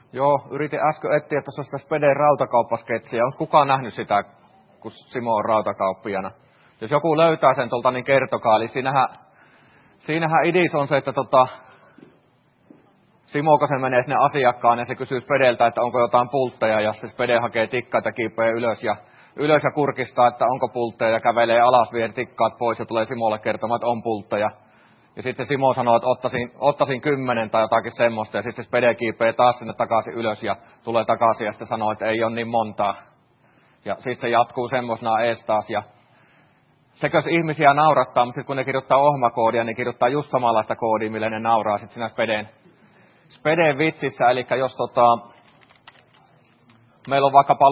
Joo, yritin äsken etsiä tuossa sitä Speden rautakauppasketsiä. On kukaan nähnyt sitä, kun Simo on rautakauppiana? Jos joku löytää sen tuolta, niin kertokaa. Eli siinähän idis on se, että Simo, kun se menee sinne asiakkaan ja se kysyy Spedeltä, että onko jotain pultteja, ja se Spede hakee tikkaat ja kiipeää ylös ja kurkistaa, että onko pultteja, ja kävelee alas, vie tikkaat pois ja tulee Simolle kertomaan, että on pultteja. Ja sitten se Simo sanoo, että ottaisin 10 tai jotakin semmoista, ja sitten se Spede kiipeää taas sinne takaisin ylös ja tulee takaisin ja sitten sanoo, että ei ole niin montaa. Ja sitten se jatkuu semmoisena ees taas. Ja sekös ihmisiä naurattaa, mutta sitten kun ne kirjoittaa ohmakoodia, niin kirjoittaa just samanlaista koodia, millä ne nauraa sitten siinä Speden vitsissä. Eli jos meillä on vaikkapa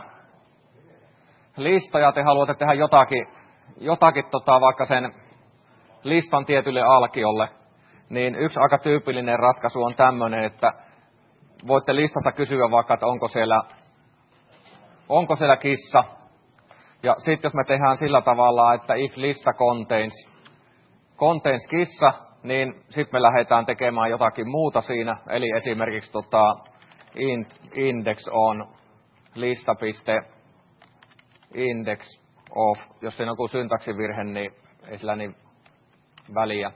lista ja te haluatte tehdä jotakin vaikka sen listan tietylle alkiolle, niin yksi aika tyypillinen ratkaisu on tämmöinen, että voitte listasta kysyä vaikka, että onko siellä kissa. Ja sitten jos me tehdään sillä tavalla, että if lista contains kissa, niin sitten me lähdetään tekemään jotakin muuta siinä. Eli esimerkiksi index on lista.index of, jos siinä on joku syntaksivirhe, niin ei sillä niin väliä.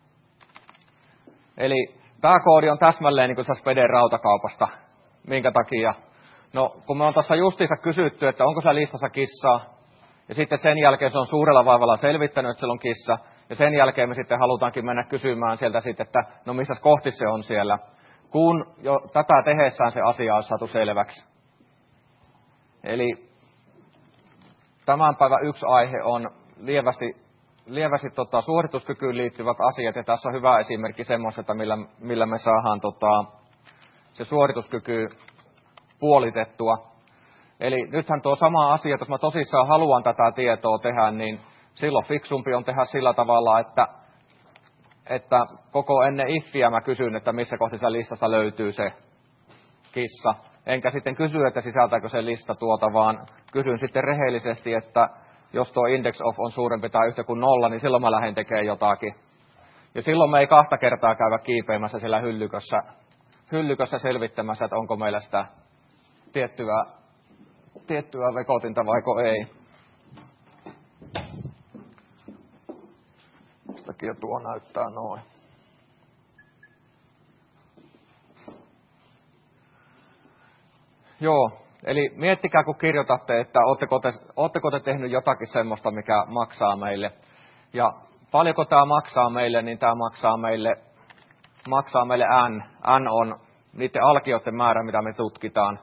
Eli tämä koodi on täsmälleen niin kuin se Speden rautakaupasta. Minkä takia? No, kun me on tässä justiinsa kysytty, että onko siellä listassa kissaa, ja sitten sen jälkeen se on suurella vaivalla selvittänyt, että siellä on kissa, ja sen jälkeen me sitten halutaankin mennä kysymään sieltä sitten, että no missä kohti se on siellä, kun jo tätä tehessään se asia on saatu selväksi. Eli tämän päivän yksi aihe on lievästi suorituskykyyn liittyvät asiat, ja tässä on hyvä esimerkki semmoisesta, millä me saadaan se suorituskyky puolitettua. Eli nythän tuo sama asia, että jos mä tosissaan haluan tätä tietoa tehdä, niin silloin fiksumpi on tehdä sillä tavalla, että koko ennen iffiä mä kysyn, että missä kohdissa listasta löytyy se kissa. Enkä sitten kysy, että sisältääkö se lista vaan kysyn sitten rehellisesti, että jos tuo index of on suurempi tai yhtä kuin 0, niin silloin mä lähden tekemään jotakin. Ja silloin me ei 2 kertaa käydä kiipeämässä siellä hyllykössä selvittämässä, että onko meillä sitä tiettyä vekotinta vaiko ei. Sen takia tuo näyttää noin. Joo, eli miettikää kun kirjoitatte, että ootteko te tehnyt jotakin semmoista, mikä maksaa meille. Ja paljonko tämä maksaa meille, niin tämä maksaa meille n. N on niiden alkioiden määrä, mitä me tutkitaan.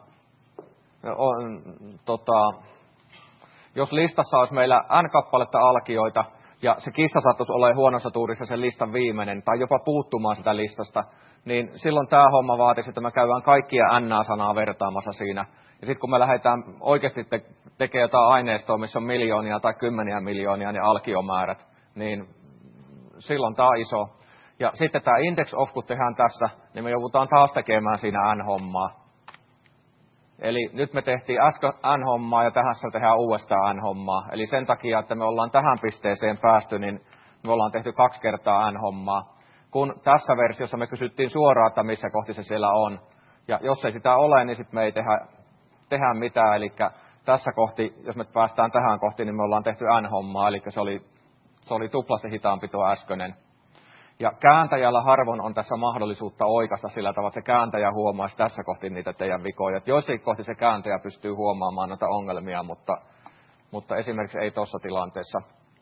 Jos listassa olisi meillä n kappaletta alkioita, ja se kissa sattuisi olemaan huonossa tuurissa sen listan viimeinen, tai jopa puuttumaan sitä listasta, niin silloin tämä homma vaatisi, että me käydään kaikkia n-sanaa vertaamassa siinä. Ja sitten kun me lähdetään oikeasti tekemään jotain aineistoa, missä on miljoonia tai 10 miljoonia ne alkiomäärät, niin silloin tämä on iso. Ja sitten tämä index of, kun tehdään tässä, niin me joudutaan taas tekemään siinä n-hommaa. Eli nyt me tehtiin äsken n-hommaa ja tässä tehdään uudestaan n-hommaa. Eli sen takia, että me ollaan tähän pisteeseen päästy, niin me ollaan tehty 2 kertaa n-hommaa. Kun tässä versiossa me kysyttiin suoraan, että missä kohti se siellä on. Ja jos ei sitä ole, niin sitten me ei tehdä mitään. Eli tässä kohti, jos me päästään tähän kohti, niin me ollaan tehty n-hommaa. Eli se oli tuplasti hitaampi tuo äskeinen. Ja kääntäjällä harvoin on tässä mahdollisuutta oikaista sillä tavalla, että se kääntäjä huomaisi tässä kohti niitä teidän vikoja. Joissakin kohti se kääntäjä pystyy huomaamaan noita ongelmia, mutta esimerkiksi ei tuossa tilanteessa.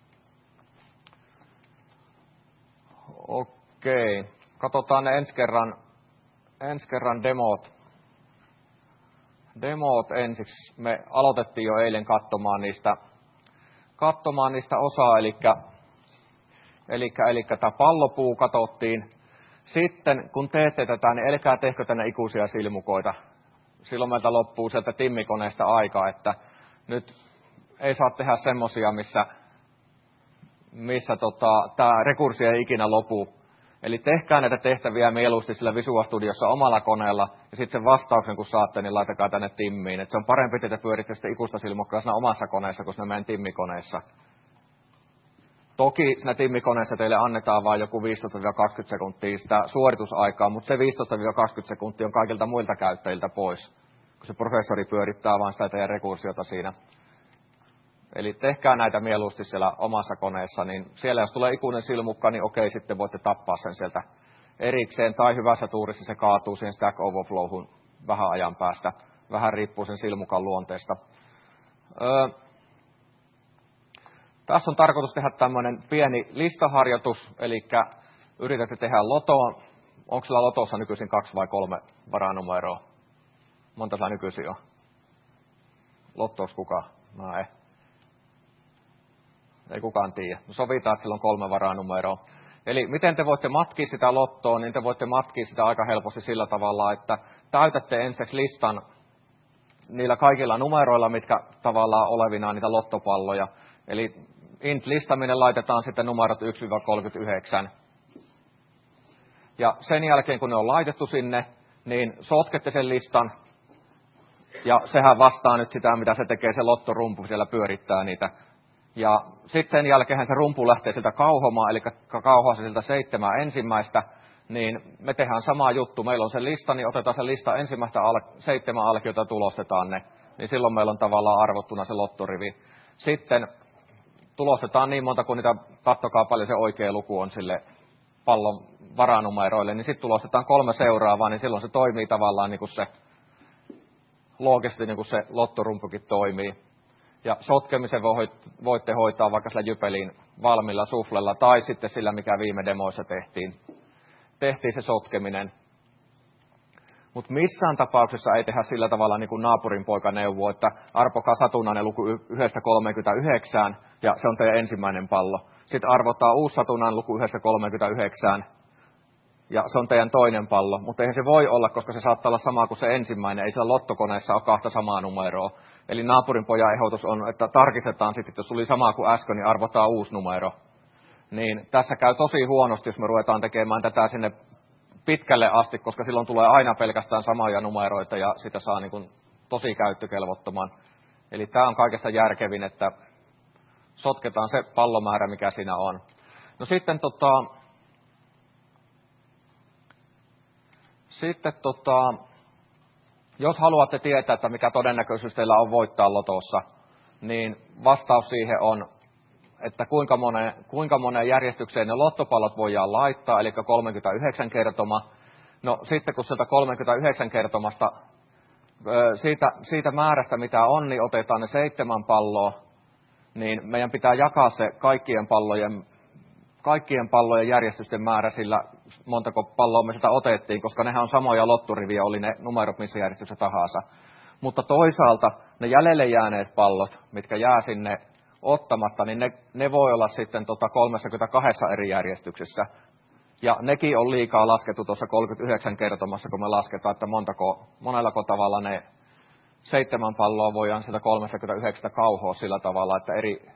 Okei, katsotaan ne ensi kerran demot. Demot ensiksi. Me aloitettiin jo eilen katsomaan niistä osaa, Eli tämä pallopuu katsottiin. Sitten kun teette tätä, niin älkää tehkö tänne ikuisia silmukoita. Silloin meiltä loppuu sieltä timmikoneesta aikaa, että nyt ei saa tehdä semmosia, missä tämä rekurssi ei ikinä lopu. Eli tehkää näitä tehtäviä mieluusti sillä Visual Studiossa omalla koneella, ja sitten sen vastauksen kun saatte, niin laitakaa tänne timmiin. Et se on parempi, että pyöritte sitten ikuista silmukkaa siinä omassa koneessa, kuin siinä meidän timmikoneessa. Toki siinä timmikoneessa teille annetaan vain joku 15-20 sekuntia sitä suoritusaikaa, mutta se 15-20 sekuntia on kaikilta muilta käyttäjiltä pois, kun se prosessori pyörittää vain sitä teidän rekursiota siinä. Eli tehkää näitä mieluusti siellä omassa koneessa, niin siellä jos tulee ikuinen silmukka, niin okei, sitten voitte tappaa sen sieltä erikseen, tai hyvässä tuurissa se kaatuu siihen Stack Overflowhun vähän ajan päästä. Vähän riippuu sen silmukan luonteesta. Tässä on tarkoitus tehdä tämmöinen pieni listaharjoitus, eli yritätte tehdä lotoon. Onko sillä lotossa nykyisin 2 vai 3 varanumeroa? Monta sillä nykyisin on? Lottoos kukaan? No ei kukaan tiedä. No sovitaan, että sillä on 3 varanumeroa. Eli miten te voitte matkia sitä lottoa, niin te voitte matkia sitä aika helposti sillä tavalla, että täytätte ensiksi listan niillä kaikilla numeroilla, mitkä tavallaan olevinaan niitä lottopalloja. Eli int-listaminen laitetaan sitten numerot 1-39. Ja sen jälkeen, kun ne on laitettu sinne, niin sotkette sen listan. Ja sehän vastaa nyt sitä, mitä se tekee, se lottorumpu siellä pyörittää niitä. Ja sitten sen jälkeen se rumpu lähtee sieltä kauhomaan, eli kauhoaa sieltä 7 ensimmäistä. Niin me tehdään sama juttu. Meillä on se lista, niin otetaan se lista ensimmäistä 7 alkiota, tulostetaan ne. Niin silloin meillä on tavallaan arvottuna se lottorivi. Sitten tulostetaan niin monta, kun niitä, katsokaa paljon se oikea luku on sille pallon varanumeroille, niin sitten tulostetaan 3 seuraavaa, niin silloin se toimii tavallaan niin kuin se, loogisesti niin kuin se lottorumpukin toimii. Ja sotkemisen voitte hoitaa vaikka sillä Jypelin valmilla suflella, tai sitten sillä, mikä viime demoissa tehtiin se sotkeminen. Mutta missään tapauksessa ei tehdä sillä tavalla, niin kuin naapurin poika neuvoo, että arpokaa satunnainen luku 1-39, ja se on teidän ensimmäinen pallo. Sitten arvotaan uusi satunnainen luku 1-39, ja se on teidän toinen pallo. Mutta eihän se voi olla, koska se saattaa olla sama kuin se ensimmäinen. Ei siellä lottokoneessa ole 2 samaa numeroa. Eli naapurin pojan ehdotus on, että tarkistetaan sitten, että jos tuli sama kuin äsken, niin arvotaan uusi numero. Niin tässä käy tosi huonosti, jos me ruvetaan tekemään tätä sinne pitkälle asti, koska silloin tulee aina pelkästään samoja numeroita ja sitä saa niin kuin tosi käyttökelvottoman. Eli tämä on kaikesta järkevin, että sotketaan se pallomäärä, mikä siinä on. No sitten, jos haluatte tietää, että mikä todennäköisyys teillä on voittaa lotossa, niin vastaus siihen on, että kuinka moneen järjestykseen ne lottopallot voidaan laittaa, eli 39 kertoma. No sitten kun sieltä 39 kertomasta, siitä määrästä mitä on, niin otetaan ne 7 palloa, niin meidän pitää jakaa se kaikkien pallojen järjestysten määrä sillä, montako palloa me sitä otettiin, koska nehän on samoja lottoriviä, oli ne numerot missä järjestyksessä tahansa. Mutta toisaalta ne jäljelle jääneet pallot, mitkä jää sinne ottamatta, niin ne voi olla sitten 32 eri järjestyksessä. Ja nekin on liikaa laskettu tuossa 39 kertomassa, kun me lasketaan, että monellako tavalla ne 7 palloa voidaan sieltä 39 kauhoa sillä tavalla, että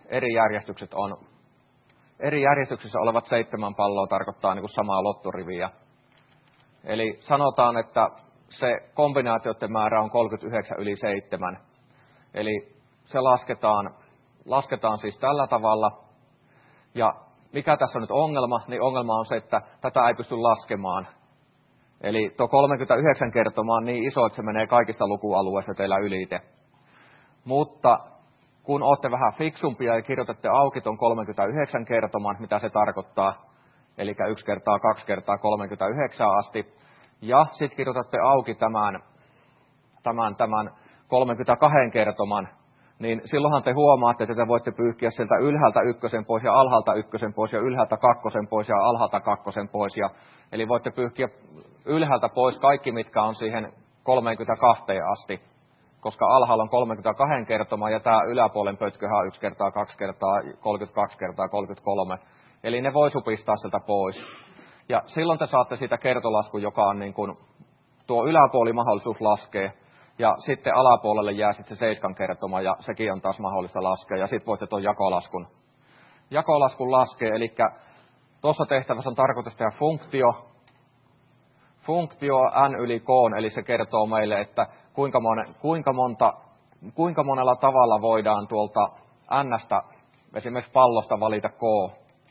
eri järjestyksissä olevat 7 palloa tarkoittaa niin kuin samaa lottoriviä. Eli sanotaan, että se kombinaatioiden määrä on 39/7. Eli se lasketaan siis tällä tavalla. Ja mikä tässä on nyt ongelma, niin ongelma on se, että tätä ei pysty laskemaan. Eli tuo 39 kertoma on niin iso, että se menee kaikista lukualueista teillä ylite. Mutta kun olette vähän fiksumpia ja kirjoitatte auki tuon 39 kertoman, mitä se tarkoittaa, eli 1 kertaa 2 kertaa 39 asti, ja sitten kirjoitatte auki tämän 32 kertoman, niin silloinhan te huomaatte, että te voitte pyyhkiä sieltä ylhäältä 1 pois ja alhaalta 1 pois ja ylhäältä 2 pois ja alhaalta 2 pois. Eli voitte pyyhkiä ylhäältä pois kaikki, mitkä on siihen 32 asti, koska alhaalla on 32 kertoma ja tämä yläpuolen pötköhän on 1 kertaa 2 kertaa 32 kertaa 33. Eli ne voi supistaa sieltä pois. Ja silloin te saatte siitä kertolaskun, joka on niin kuin tuo yläpuoli mahdollisuus laskea. Ja sitten alapuolelle jää sitten se 7 kertoma ja sekin on taas mahdollista laskea. Ja sitten voitte tuon jakolaskun laskea. Eli tuossa tehtävässä on tarkoitus tehdä funktio n yli k, eli se kertoo meille, että kuinka monella tavalla voidaan tuolta n:stä esimerkiksi pallosta valita k.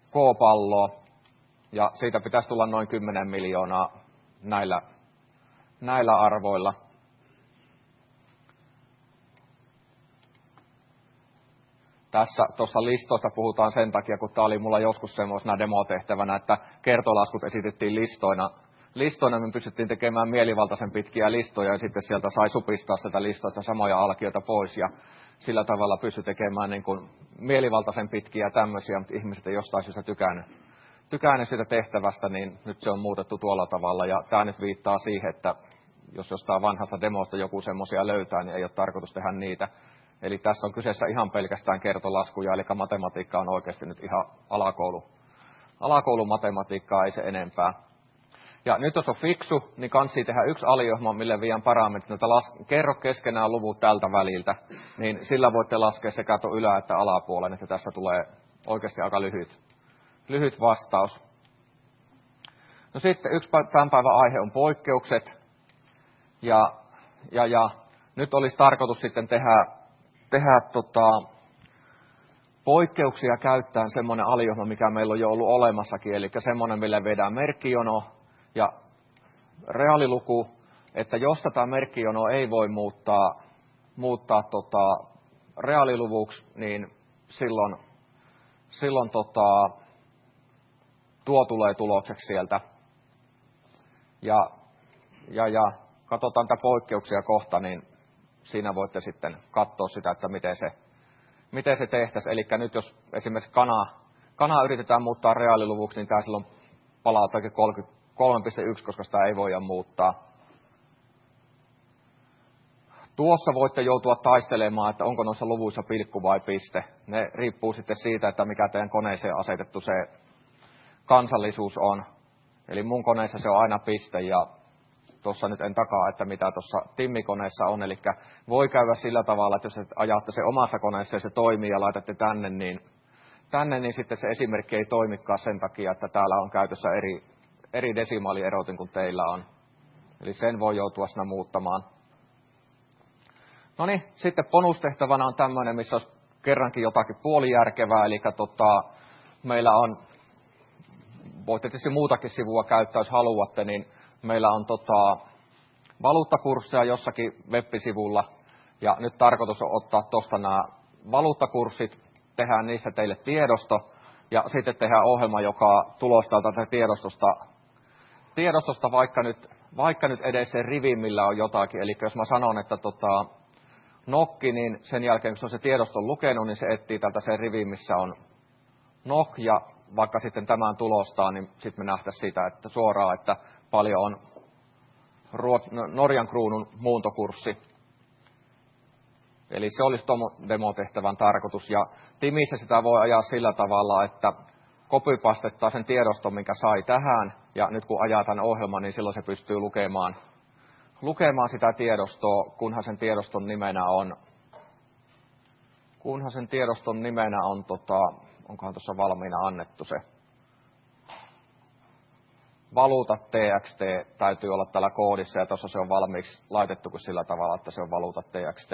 K-palloa, ja siitä pitäisi tulla noin 10 miljoonaa näillä arvoilla. Tuossa listoista puhutaan sen takia, kun tämä oli mulla joskus semmoisena demotehtävänä, että kertolaskut esitettiin listoina me pystyttiin tekemään mielivaltaisen pitkiä listoja, ja sitten sieltä sai supistaa sitä listoista samoja alkioita pois, ja sillä tavalla pystyi tekemään niin kuin mielivaltaisen pitkiä tämmöisiä, mutta ihmiset ei jostain syystä tykännyt sitä tehtävästä, niin nyt se on muutettu tuolla tavalla, ja tämä nyt viittaa siihen, että jos jostain vanhasta demosta joku semmoisia löytää, niin ei ole tarkoitus tehdä niitä. Eli tässä on kyseessä ihan pelkästään kertolaskuja, eli matematiikka on oikeasti nyt ihan alakoulumatematiikkaa, ei se enempää. Ja nyt jos on fiksu, niin kansi tehdä yksi aliohjelma, mille viedään parametrit, että kerro keskenään luvut tältä väliltä, niin sillä voitte laskea sekä tuon ylä- että alapuolen, että tässä tulee oikeasti aika lyhyt vastaus. No sitten yksi tämän päivän aihe on poikkeukset, ja nyt olisi tarkoitus sitten tehdä poikkeuksia käyttäen semmoinen aliohjelma, mikä meillä on jo ollut olemassakin, eli semmoinen, millä vedään merkkijono ja reaaliluku, että jos tätä merkkijonoa ei voi muuttaa reaaliluvuksi, niin silloin tuo tulee tulokseksi sieltä. Ja katsotaan tätä poikkeuksia kohta, niin siinä voitte sitten katsoa sitä, että miten se tehtäisiin. Eli nyt jos esimerkiksi kana yritetään muuttaa reaaliluvuksi, niin tämä silloin palautaa 33,1, koska sitä ei voida muuttaa. Tuossa voitte joutua taistelemaan, että onko noissa luvuissa pilkku vai piste. Ne riippuu sitten siitä, että mikä teidän koneeseen asetettu se kansallisuus on. Eli mun koneessa se on aina piste, ja tuossa nyt en takaa, että mitä tuossa timmikoneessa on. Eli voi käydä sillä tavalla, että jos ajatte se omassa koneessa ja se toimii ja laitatte tänne, niin sitten se esimerkki ei toimikaan sen takia, että täällä on käytössä eri desimaalierotin kuin teillä on. Eli sen voi joutua siinä muuttamaan. No niin, sitten bonustehtävänä on tämmöinen, missä olisi kerrankin jotakin puolijärkevää, eli meillä on, voitte tietysti muutakin sivua käyttää, jos haluatte, niin meillä on valuuttakursseja jossakin web-sivulla, ja nyt tarkoitus on ottaa tuosta nämä valuuttakurssit, tehdään niissä teille tiedosto, ja sitten tehdään ohjelma, joka tulostaa tätä tiedostosta vaikka nyt edes sen rivin, millä on jotakin. Eli jos mä sanon, että nokki, niin sen jälkeen, kun se on se tiedoston lukenut, niin se etsii tältä sen rivin, missä on nok, ja vaikka sitten tämän tulostaa, niin sitten me nähtäisiin siitä, että suoraan, että paljon on Norjan kruunun muuntokurssi. Eli se olisi tuon demotehtävän tarkoitus. Ja Timissä sitä voi ajaa sillä tavalla, että copypastettaa sen tiedoston, minkä sai tähän, ja nyt kun ajaa tämän ohjelman, niin silloin se pystyy lukemaan sitä tiedostoa, kunhan sen tiedoston nimenä on, onkohan tuossa valmiina annettu se. Valuutat TXT täytyy olla täällä koodissa, ja tuossa se on valmiiksi laitettu sillä tavalla, että se on valuutat TXT.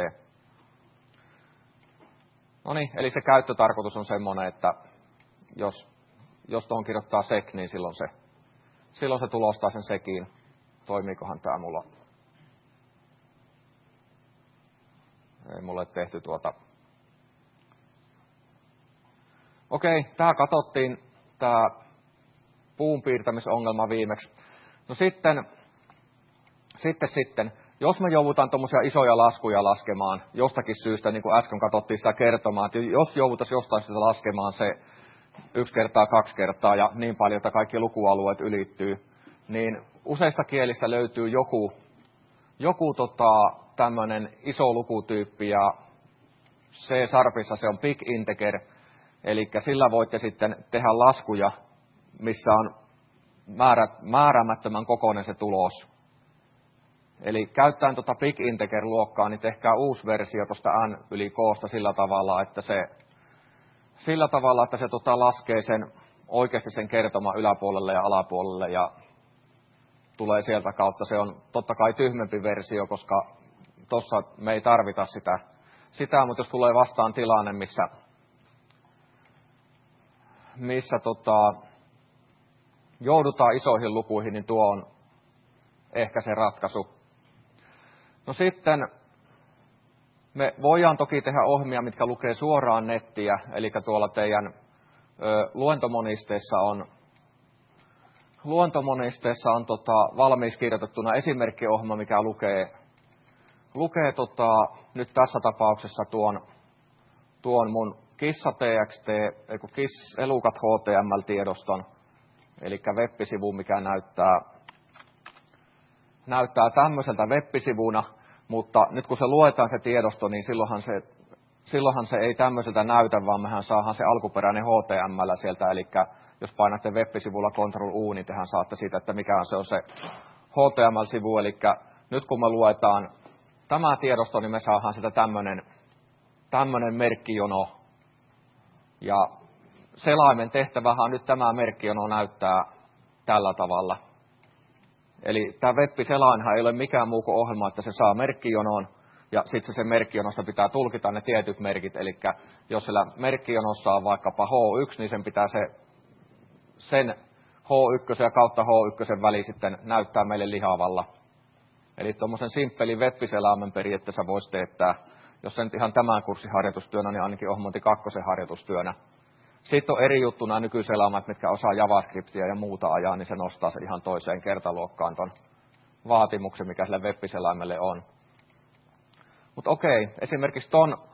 No niin, eli se käyttötarkoitus on semmoinen, että jos tuohon kirjoittaa sek, niin silloin se tulostaa sen sekin. Toimiikohan tämä mulla? Ei mulle tehty Okei, tämä katsottiin, tämä puun piirtämisongelma viimeksi. No sitten, jos me joudutaan tuommoisia isoja laskuja laskemaan jostakin syystä, niin kuin äsken katsottiin sitä kertomaan, että jos joudutaan jostain syystä laskemaan se 1 kertaa, 2 kertaa ja niin paljon, että kaikki lukualueet ylittyy, niin useista kielistä löytyy joku tämmöinen iso lukutyyppi, ja C-sharpissa se on big integer, eli sillä voitte sitten tehdä laskuja, missä on määräämättömän kokoinen se tulos. Eli käyttäen big integer-luokkaa, niin tehkää uusi versio tuosta n yli k:sta sillä tavalla, että se laskee oikeasti sen kertoman yläpuolelle ja alapuolelle, ja tulee sieltä kautta. Se on totta kai tyhmempi versio, koska tuossa me ei tarvita sitä, mutta jos tulee vastaan tilanne, missä joudutaan isoihin lukuihin, niin tuo on ehkä se ratkaisu. No sitten me voidaan toki tehdä ohjelmia, mitkä lukee suoraan nettiä, eli tuolla teidän luentomonisteessa on valmiiksi kirjoitettuna esimerkkiohjelma, mikä lukee nyt tässä tapauksessa tuon mun kissa.txt, elukat HTML-tiedoston, eli web-sivu, mikä näyttää tämmöiseltä web-sivuna, mutta nyt kun se luetaan se tiedosto, niin silloinhan se ei tämmöiseltä näytä, vaan mehän saadaan se alkuperäinen HTML sieltä, eli jos painatte web-sivulla Ctrl-U, niin tehän saatte siitä, että mikä on se HTML-sivu, eli nyt kun me luetaan tämä tiedosto, niin me saadaan sitä tämmöinen merkkijono, ja selaimen tehtävähän nyt tämä merkkijono näyttää tällä tavalla. Eli tämä web-selainhan ei ole mikään muu kuin ohjelma, että se saa merkkijonon, ja sitten se merkkijonosta pitää tulkita ne tietyt merkit, eli jos siellä merkkijonossa on vaikkapa H1, niin sen pitää sen H1 ja kautta H1 väli sitten näyttää meille lihavalla. Eli tuommoisen simppelin web-selaimen periaatteessa voisi teettää, jos se nyt ihan tämän kurssin harjoitustyönä, niin ainakin Ohmonti 2 harjoitustyönä. Sitten on eri juttu nämä nykyselaimet, mitkä osaa JavaScriptia ja muuta ajaa, niin se nostaa sen ihan toiseen kertaluokkaan ton vaatimuksen, mikä sille web-selaimelle on. Mutta okei, esimerkiksi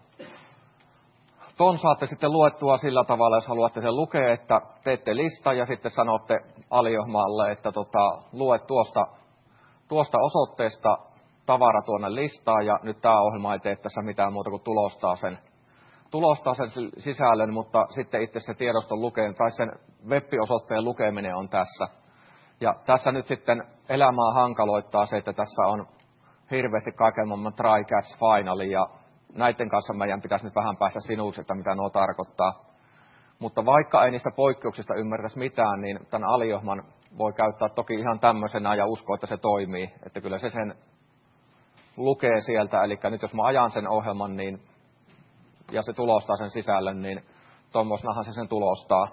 ton saatte sitten luettua sillä tavalla, jos haluatte sen lukea, että teette listan ja sitten sanotte aliohmaalle, että lue tuosta osoitteesta tavara tuonne listaan, ja nyt tämä ohjelma ei tee tässä mitään muuta kuin tulostaa sen sisällön, mutta sitten itse se tiedoston lukeminen tai sen web-osoitteen lukeminen on tässä. Ja tässä nyt sitten elämää hankaloittaa se, että tässä on hirveästi kaiken maailman try, catch, final, ja näiden kanssa meidän pitäisi nyt vähän päästä sinuiksi, että mitä nuo tarkoittaa. Mutta vaikka ei niistä poikkeuksista ymmärtäisi mitään, niin tämän aliohman voi käyttää toki ihan tämmöisenä ja uskoa, että se toimii. Että kyllä se sen lukee sieltä, eli nyt jos mä ajan sen ohjelman ja se tulostaa sen sisällön, niin tuommoisenahan se sen tulostaa.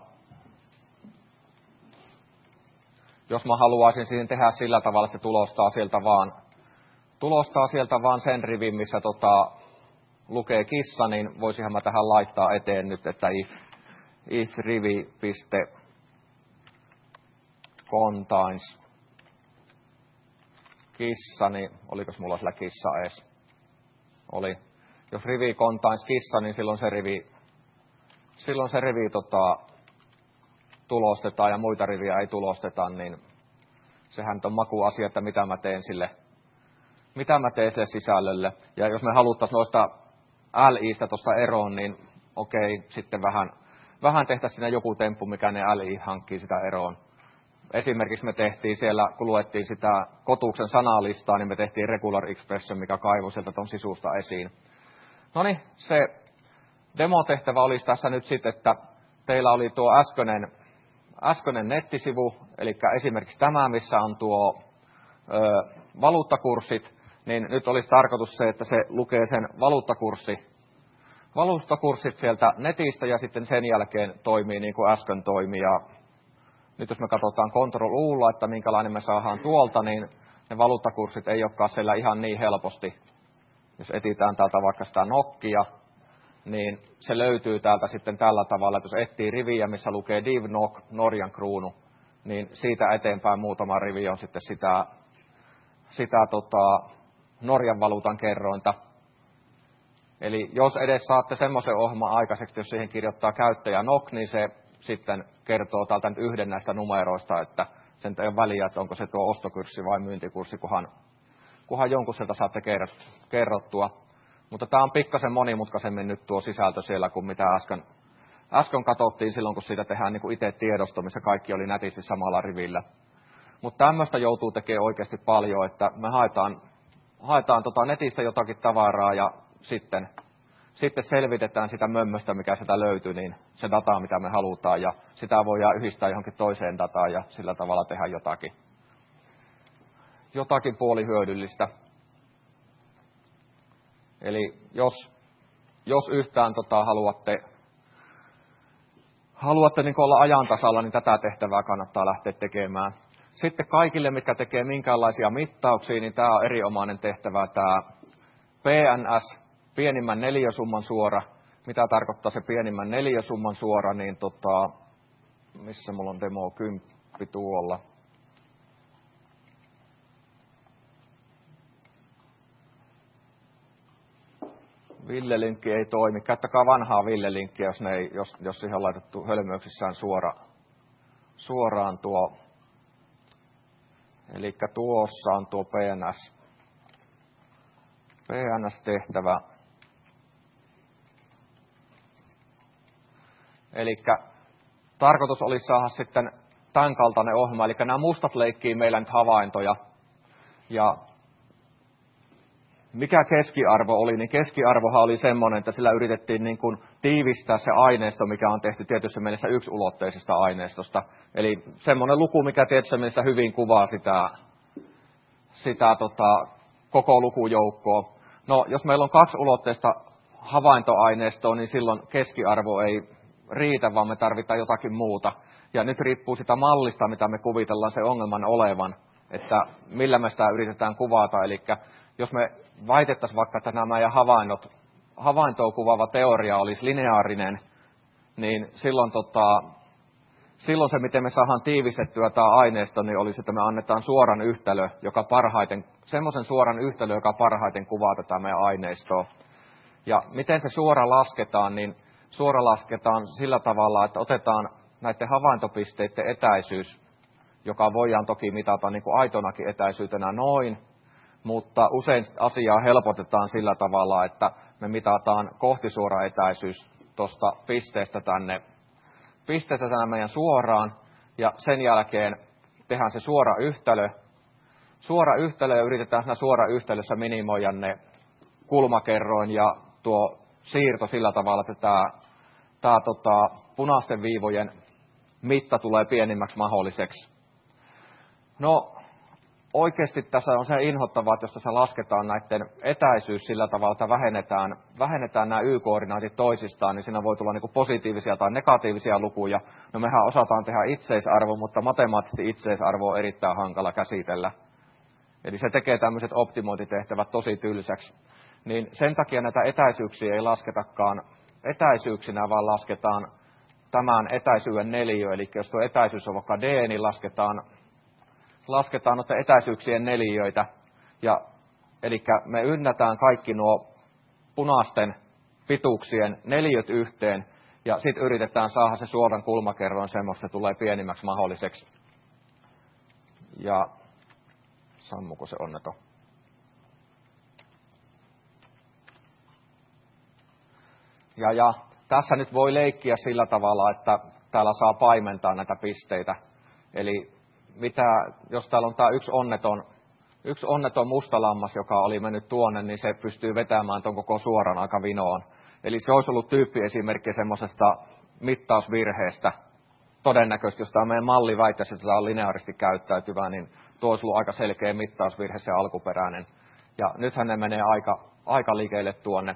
Jos mä haluaisin siihen tehdä sillä tavalla, että se tulostaa sieltä vaan sen rivin, missä lukee kissa, niin voisinhan mä tähän laittaa eteen nyt, että if rivi.contains kissa, niin olikos mulla sillä kissa edes? Oli. Jos rivi contains kissa, niin silloin se rivi tulostetaan ja muita riviä ei tulosteta, niin sehän on makuasia, että mitä mä teen sille sisällölle. Ja jos me haluttaisiin noista LI:stä tuosta eroon, niin okei, sitten vähän tehtäisiin siinä joku temppu, mikä ne LI hankkii sitä eroon. Esimerkiksi me tehtiin siellä, kun luettiin sitä kotuksen sanalistaa, niin me tehtiin regular expression, mikä kaivoi sieltä ton sisusta esiin. No niin, se demotehtävä olisi tässä nyt sitten, että teillä oli tuo äskeinen nettisivu, eli esimerkiksi tämä, missä on tuo valuuttakurssit, niin nyt olisi tarkoitus se, että se lukee sen valuuttakurssit sieltä netistä ja sitten sen jälkeen toimii niin kuin äsken toimi. Ja nyt jos me katsotaan Ctrl-U:lla, että minkälainen me saadaan tuolta, niin ne valuuttakurssit ei olekaan siellä ihan niin helposti. Jos etsitään täältä vaikka sitä nokkia, niin se löytyy täältä sitten tällä tavalla, että jos etsii riviä, missä lukee div nok Norjan kruunu, niin siitä eteenpäin muutama rivi on sitten sitä Norjan valuutan kerrointa. Eli jos edes saatte semmoisen ohjelman aikaiseksi, jos siihen kirjoittaa käyttäjä NOK, niin se sitten kertoo täältä nyt yhden näistä numeroista, että sen ei ole väliä, että onko se tuo ostokurssi vai myyntikurssi, kunhan jonkun sieltä saatte kerrottua. Mutta tämä on pikkasen monimutkaisemmin nyt tuo sisältö siellä kuin mitä äsken katsottiin silloin, kun siitä tehdään niin kuin itse tiedosto, missä kaikki oli nätisti samalla rivillä. Mutta tämmöistä joutuu tekemään oikeasti paljon, että me haetaan netistä jotakin tavaraa ja sitten selvitetään sitä mömmöstä, mikä sitä löytyy, niin se data, mitä me halutaan, ja sitä voidaan yhdistää johonkin toiseen dataan ja sillä tavalla tehdä jotakin puolihyödyllistä. Eli jos yhtään haluatte niin olla ajan tasalla, niin tätä tehtävää kannattaa lähteä tekemään. Sitten kaikille, mitkä tekee minkäänlaisia mittauksia, niin tämä on erinomainen tehtävä, tämä PNS, pienimmän neliösumman suora. Mitä tarkoittaa se pienimmän neliösumman suora, niin missä mulla on demo 10 tuolla. Ville-linkki ei toimi. Käyttäkää vanhaa Ville-linkkiä, jos siihen on laitettu hölmöyksissään suoraan tuo. Eli tuossa on tuo PNS-tehtävä. Eli tarkoitus olisi saada sitten tämän kaltainen ohjelma. Eli nämä mustat leikkii meillä nyt havaintoja. Ja mikä keskiarvo oli, niin keskiarvohan oli semmoinen, että sillä yritettiin niin kuin tiivistää se aineisto, mikä on tehty tietyssä mielessä yksulotteisesta aineistosta. Eli semmoinen luku, mikä tietyssä mielessä hyvin kuvaa sitä koko lukujoukkoa. No, jos meillä on kaksiulotteista havaintoaineistoa, niin silloin keskiarvo ei riitä, vaan me tarvitaan jotakin muuta. Ja nyt riippuu sitä mallista, mitä me kuvitellaan se ongelman olevan, että millä me sitä yritetään kuvata. Eli jos me väitettäisiin vaikka, että nämä meidän havaintoa kuvaava teoria olisi lineaarinen, niin silloin se, miten me saadaan tiivistettyä tämä aineisto, niin olisi, että me annetaan suoran yhtälö, semmoisen suoran yhtälö, joka parhaiten kuvaa tätä meidän aineistoa. Ja miten se suora lasketaan, niin suora lasketaan sillä tavalla, että otetaan näiden havaintopisteiden etäisyys, joka voidaan toki mitata niin kuin aitonakin etäisyytenä noin, mutta usein asiaa helpotetaan sillä tavalla, että me mitataan kohtisuora etäisyys tuosta pisteestä tänne meidän suoraan, ja sen jälkeen tehdään se suora yhtälö, ja yritetään siinä suora yhtälössä minimoida ne kulmakerroin ja tuo siirto sillä tavalla, että tämä punaisten viivojen mitta tulee pienimmäksi mahdolliseksi. No, oikeasti tässä on se inhottavaa, että jos tässä lasketaan näiden etäisyys sillä tavalla, että vähennetään nämä y-koordinaatit toisistaan, niin siinä voi tulla niin kuin positiivisia tai negatiivisia lukuja. No mehän osataan tehdä itseisarvo, mutta matemaattisesti itseisarvo on erittäin hankala käsitellä. Eli se tekee tämmöiset optimointitehtävät tosi tylsäksi. Niin sen takia näitä etäisyyksiä ei lasketakaan etäisyyksinä, vaan lasketaan tämän etäisyyden neliö. Eli jos tuo etäisyys on vaikka d, niin lasketaan noiden etäisyyksien neliöitä. Eli me ynnätään kaikki nuo punaisten pituuksien neliöt yhteen, ja sitten yritetään saada se suoran kulmakerroin semmoista, että tulee pienimmäksi mahdolliseksi. Ja sammuko se onneton? Ja tässä nyt voi leikkiä sillä tavalla, että täällä saa paimentaa näitä pisteitä. Eli jos täällä on tämä yksi onneton mustalammas, joka oli mennyt tuonne, niin se pystyy vetämään tuon koko suoran aika vinoon. Eli se olisi ollut tyyppiesimerkki semmoisesta mittausvirheestä. Todennäköisesti, jos tämä meidän malli väittäisi, että tämä on lineaaristi käyttäytyvää, niin tuo olisi ollut aika selkeä mittausvirhe, se alkuperäinen. Ja nythän ne menee aika liikeille tuonne.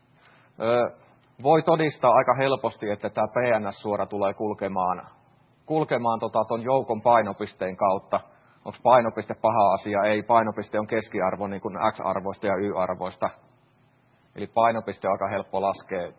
Voi todistaa aika helposti, että tämä PNS-suora tulee kulkemaan tuon joukon painopisteen kautta. Onko painopiste paha asia? Ei, painopiste on keskiarvo niin kuin x-arvoista ja y-arvoista. Eli painopiste on aika helppo laskea,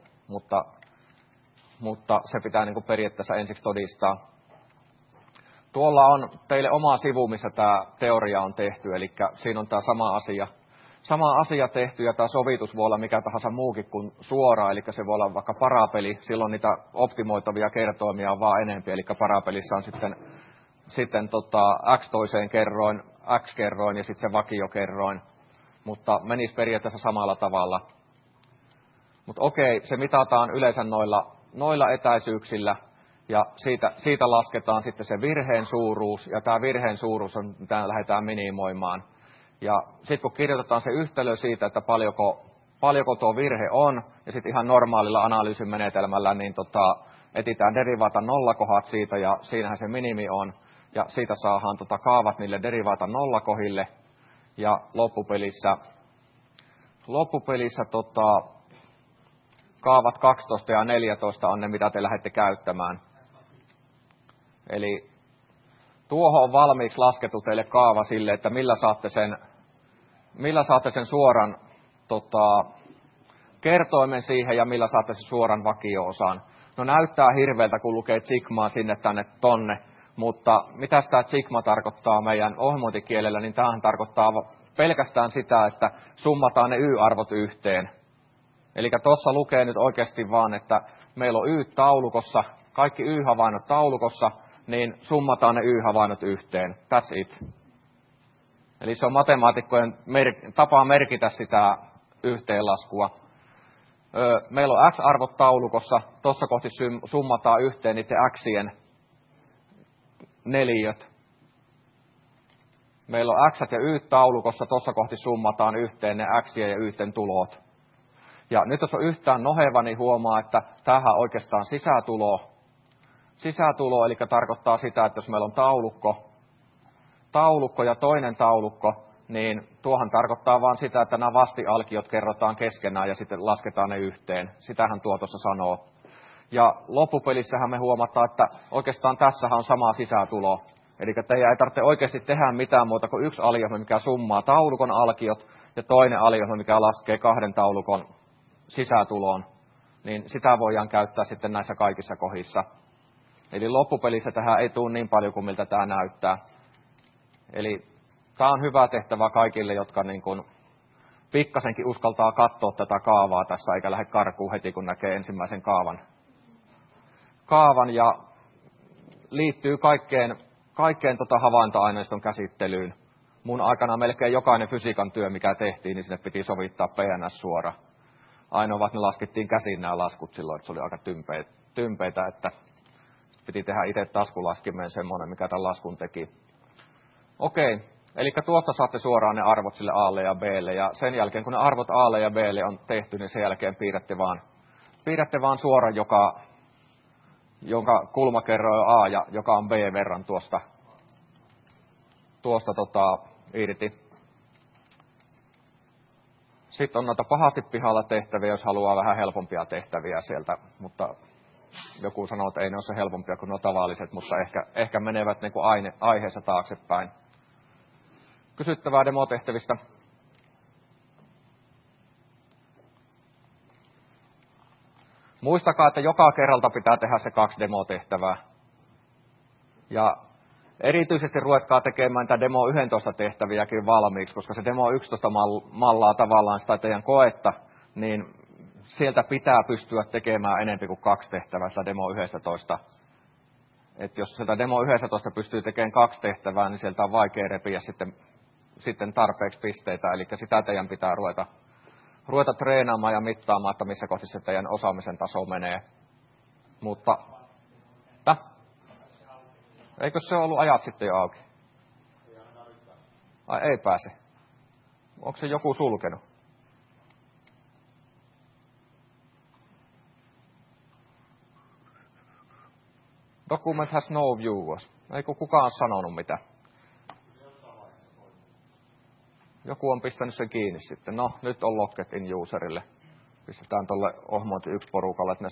mutta se pitää niin kuin periaatteessa ensiksi todistaa. Tuolla on teille oma sivu, missä tämä teoria on tehty, eli siinä on tämä sama asia tehty, ja tämä sovitus voi olla mikä tahansa muukin kuin suora, eli se voi olla vaikka parapeli, silloin niitä optimoitavia kertoimia on vaan enempi, eli parapelissä on sitten x toiseen kerroin, x-kerroin ja sitten se vakiokerroin, mutta menisi periaatteessa samalla tavalla. Mutta okei, se mitataan yleensä noilla etäisyyksillä, ja siitä lasketaan sitten se virheen suuruus, ja tämä virheen suuruus on, mitä lähdetään minimoimaan. Ja sitten kun kirjoitetaan se yhtälö siitä, että paljonko tuo virhe on, ja sitten ihan normaalilla analyysin menetelmällä, niin etsitään derivaatan nollakohdat siitä, ja siinähän se minimi on, ja siitä saadaan kaavat niille derivaatan nollakohdille, ja loppupelissä kaavat 12 ja 14 on ne, mitä te lähdette käyttämään. Eli tuohon on valmiiksi laskettu teille kaava sille, että millä saatte sen suoran kertoimen siihen ja millä saatte sen suoran vakio-osan. No näyttää hirveältä, kun lukee sigmaa sinne tänne tonne, mutta mitä tämä sigma tarkoittaa meidän ohjelmointikielellä, niin tämähän tarkoittaa pelkästään sitä, että summataan ne y-arvot yhteen. Eli tuossa lukee nyt oikeasti vaan, että meillä on y-taulukossa, kaikki y-havainnot taulukossa, niin summataan ne y-havainnot yhteen. That's it. Eli se on matemaatikkojen tapa merkitä sitä yhteenlaskua. Meillä on x-arvot taulukossa, tuossa kohti summataan yhteen niiden xien neliöt. Meillä on x ja y taulukossa, tuossa kohti summataan yhteen ne xien ja yten tulot. Ja nyt jos on yhtään noheva, niin huomaa, että tämähän on oikeastaan sisätulo, eli tarkoittaa sitä, että jos meillä on taulukko ja toinen taulukko, niin tuohan tarkoittaa vain sitä, että nämä vastialkiot kerrotaan keskenään ja sitten lasketaan ne yhteen. Sitähän tuo tuossa sanoo. Ja loppupelissähän me huomataan, että oikeastaan tässähän on sama sisätulo. Eli teidän ei tarvitse oikeasti tehdä mitään muuta kuin yksi aliohjelma, mikä summaa taulukon alkiot, ja toinen aliohjelma, mikä laskee kahden taulukon sisätuloon. Niin sitä voidaan käyttää sitten näissä kaikissa kohdissa. Eli loppupelissä tähän ei tule niin paljon kuin miltä tämä näyttää. Eli tämä on hyvä tehtävä kaikille, jotka niin kuin pikkasenkin uskaltaa katsoa tätä kaavaa tässä, eikä lähde karkuun heti, kun näkee ensimmäisen kaavan ja liittyy kaikkeen havaintoaineiston käsittelyyn. Mun aikana melkein jokainen fysiikan työ, mikä tehtiin, niin sinne piti sovittaa PNS suora. Ainoa, että ne laskettiin käsin nämä laskut silloin, että se oli aika tympeitä, että piti tehdä itse taskulaskimeen semmoinen, mikä tämän laskun teki. Okei, eli tuosta saatte suoraan ne arvot sille A:lle ja B:lle, ja sen jälkeen, kun ne arvot A:lle ja B:lle on tehty, niin sen jälkeen piirrätte vaan suoran, jonka kulmakerroin on A ja joka on B verran tuosta irti. Sitten on noita pahasti pihalla tehtäviä, jos haluaa vähän helpompia tehtäviä sieltä, mutta joku sanoo, että ei ne ole se helpompia kuin nuo tavalliset, mutta ehkä menevät niin kuin aiheessa taaksepäin. Kysyttävää demotehtävistä. Muistakaa, että joka kerralta pitää tehdä se 2 demotehtävää. Ja erityisesti ruvetkaa tekemään tämä demo 11 tehtäviäkin valmiiksi, koska se demo 11 mallaa tavallaan sitä teidän koetta, niin sieltä pitää pystyä tekemään enemmän kuin 2 tehtävää sitä demo 11. Et jos sieltä demo 11 pystyy tekemään 2 tehtävää, niin sieltä on vaikea repiä sitten tarpeeksi pisteitä, eli sitä teidän pitää ruveta treenaamaan ja mittaamaan, että missä kohdissa teidän osaamisen taso menee. Mutta, eikö se ollut ajat sitten jo auki? Ai ei pääse. Onko se joku sulkenut? Document has no viewers. Eikö kukaan sanonut mitään? Joku on pistänyt sen kiinni sitten. No, nyt on locket in userille. Pistetään tuolle ohmointi 1 porukalle, että ne